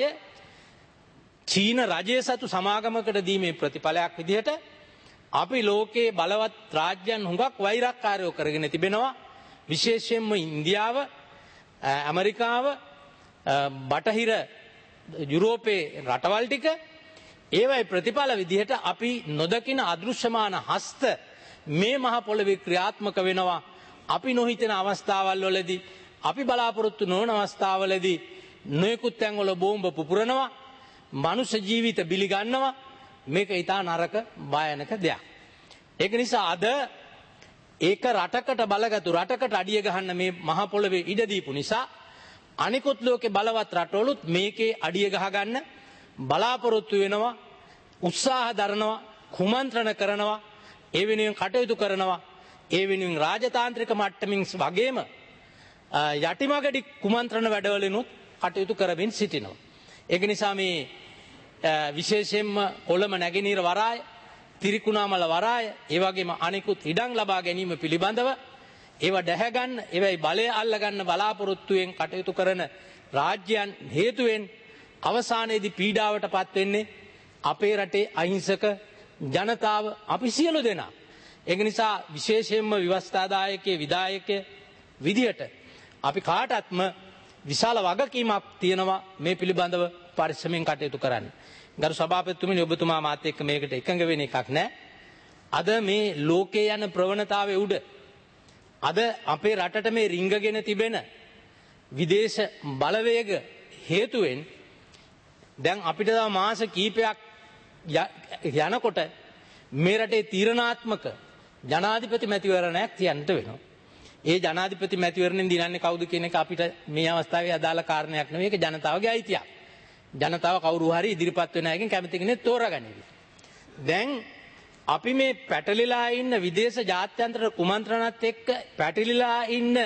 චීන රජය සතු සමාගමකට දීමේ ප්‍රතිඵලයක් විදිහට අපි ලෝකයේ බලවත් රාජ්‍යයන් හුඟක් වෛරක්කාරයෝ කරගෙන තිබෙනවා. විශේෂයෙන්ම ඉන්දියාව, ඇමරිකාව, බටහිර යුරෝපයේ රටවල් ටික ඒවයි ප්‍රතිඵල විදිහට අපි නොදකින අදෘශ්‍යමාන හස්ත මේ මහ පොළවේ ක්‍රියාත්මක වෙනවා. අපි නොහිතන අවස්ථාවල් වලදී අපි බලාපොරොත්තු නොවන අවස්ථාවලදී නොයෙකුත් තැන්වල බෝම්බ පුපුරනවා, මනුෂ්‍ය ජීවිත බිලි ගන්නවා. මේක ඊටා නරක භයානක දෙයක්. ඒක නිසා අද ඒක රටකට බලගත්ු රටකට අඩිය ගහන්න මේ මහ පොළවේ ඉඩ දීපු නිසා අනිකුත් ලෝකේ බලවත් රටවලුත් මේකේ අඩිය ගහ ගන්න බලාපොරොත්තු වෙනවා, උත්සාහ දරනවා, කුමන්ත්‍රණ කරනවා, ඒ වෙනුවෙන් කටයුතු කරනවා. ඒ වෙනුවෙන් රාජතාන්ත්‍රික මට්ටමින් වගේම යටිමගඩි කුමන්ත්‍රණ වැඩවලිනුත් කටයුතු කරමින් සිටිනවා. ඒක නිසා මේ විශේෂයෙන්ම කොළඹ නැගෙනහිර වරාය, තිරිකුණාමල වරාය, ඒ වගේම අනිකුත් ඉඩම් ලබා ගැනීම පිළිබඳව ඒවා දැහැ ගන්න, ඒවයි බලය අල්ල ගන්න බලාපොරොත්තුවෙන් කටයුතු කරන රාජ්‍යයන් හේතුවෙන් අවසානයේදී පීඩාවටපත් වෙන්නේ අපේ රටේ අහිංසක ජනතාව අපි සියලු දෙනා. ඒක නිසා විශේෂයෙන්ම ව්‍යවස්ථාදායකයේ විධායකයේ විදියට අපි කාටත්ම විශාල වගකීමක් තියෙනවා මේ පිළිබඳව පරිස්සමෙන් කටයුතු කරන්න. ගරු සභාපතිතුමනි, ඔබතුමා මාත් එක්ක මේකට එකඟ වෙන එකක් නැහැ. අද මේ ලෝකේ යන ප්‍රවණතාවයේ උඩ අද අපේ රටට මේ රිංගගෙන තිබෙන විදේශ බලවේග හේතුවෙන් දැන් අපිට තව මාස කීපයක් යනකොට මේ රටේ තීරණාත්මක ජනාධිපති මැතිවරණයක් තියන්නට වෙනවා. ඒ ජනාධිපති මැතිවරණයෙන් දිනන්නේ කවුද කියන එක අපිට මේ අවස්ථාවේ අදාළ කාරණයක් නෙවෙයි. ඒක ජනතාවගේ අයිතියක්. ජනතාව කවුරු හරි ඉදිරිපත් වෙන අයගෙන් කැමති කෙනෙක් තෝරාගන්නේ. දැන් අපි මේ පැටලිලා ඉන්න විදේශ ජාත්‍යන්තර කුමන්ත්‍රණත් එක්ක පැටලිලා ඉන්න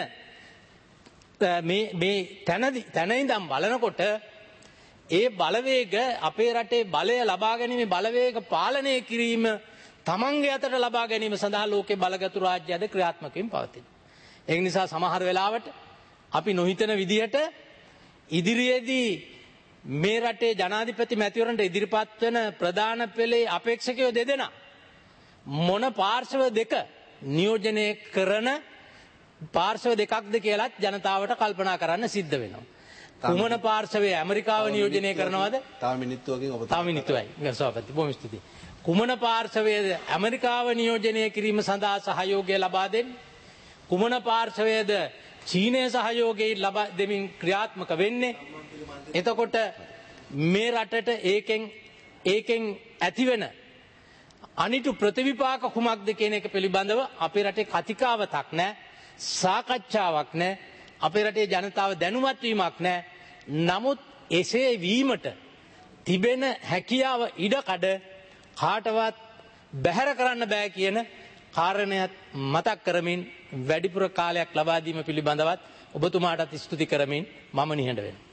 මේ තැන ඉඳන් බලනකොට ඒ බලවේග අපේ රටේ බලය ලබා ගැනීම බලවේග පාලනය කිරීම තමන්ගේ අතට ලබා ගැනීම සඳහා ලෝකේ බලගතු රාජ්‍යයද ක්‍රියාත්මකව පවතින. ඒ නිසා සමහර වෙලාවට අපි නොහිතන විදිහට ඉදිරියේදී මේ රටේ ජනාධිපති මැතිවරණට ඉදිරිපත් වෙන ප්‍රධාන පෙළේ අපේක්ෂකයෝ දෙදෙනා මොන පාර්ශව දෙක නියෝජනය කරන පාර්ශව දෙකක්ද කියලාත් ජනතාවට කල්පනා කරන්න සිද්ධ වෙනවා. කුමන පාර්ශවයේ ඇමරිකාව නියෝජනය කරනවද? තව මිනිත්තුවකින් ඔබ තව මිනිත්තුවයි. සභාපති බොහොම ස්තුතියි. කුමන පාර්ශවයේද ඇමරිකාව නියෝජනය කිරීම සඳහා සහයෝගය ලබා දෙන්නේ? කුමන පාර්ශවයේද චීනය සහයෝගය ලබා දෙමින් ක්‍රියාත්මක වෙන්නේ? එතකොට මේ රටට ඒකෙන් ඇතිවෙන අනිතු ප්‍රතිවිපාක කුමක්ද කියන එක පිළිබඳව අපේ රටේ කතිකාවතක් නැහැ, සාකච්ඡාවක් නැහැ, අපේ රටේ ජනතාව දැනුවත් වීමක් නැහැ. නමුත් එසේ වීමට තිබෙන හැකියාව ඉඩකඩ කාටවත් බැහැර කරන්න බෑ කියන කාරණයත් මතක් කරමින් වැඩිපුර කාලයක් ලබා දීම පිළිබඳවත් ඔබතුමාටත් ස්තුති කරමින් මම නිහඬ වෙනවා.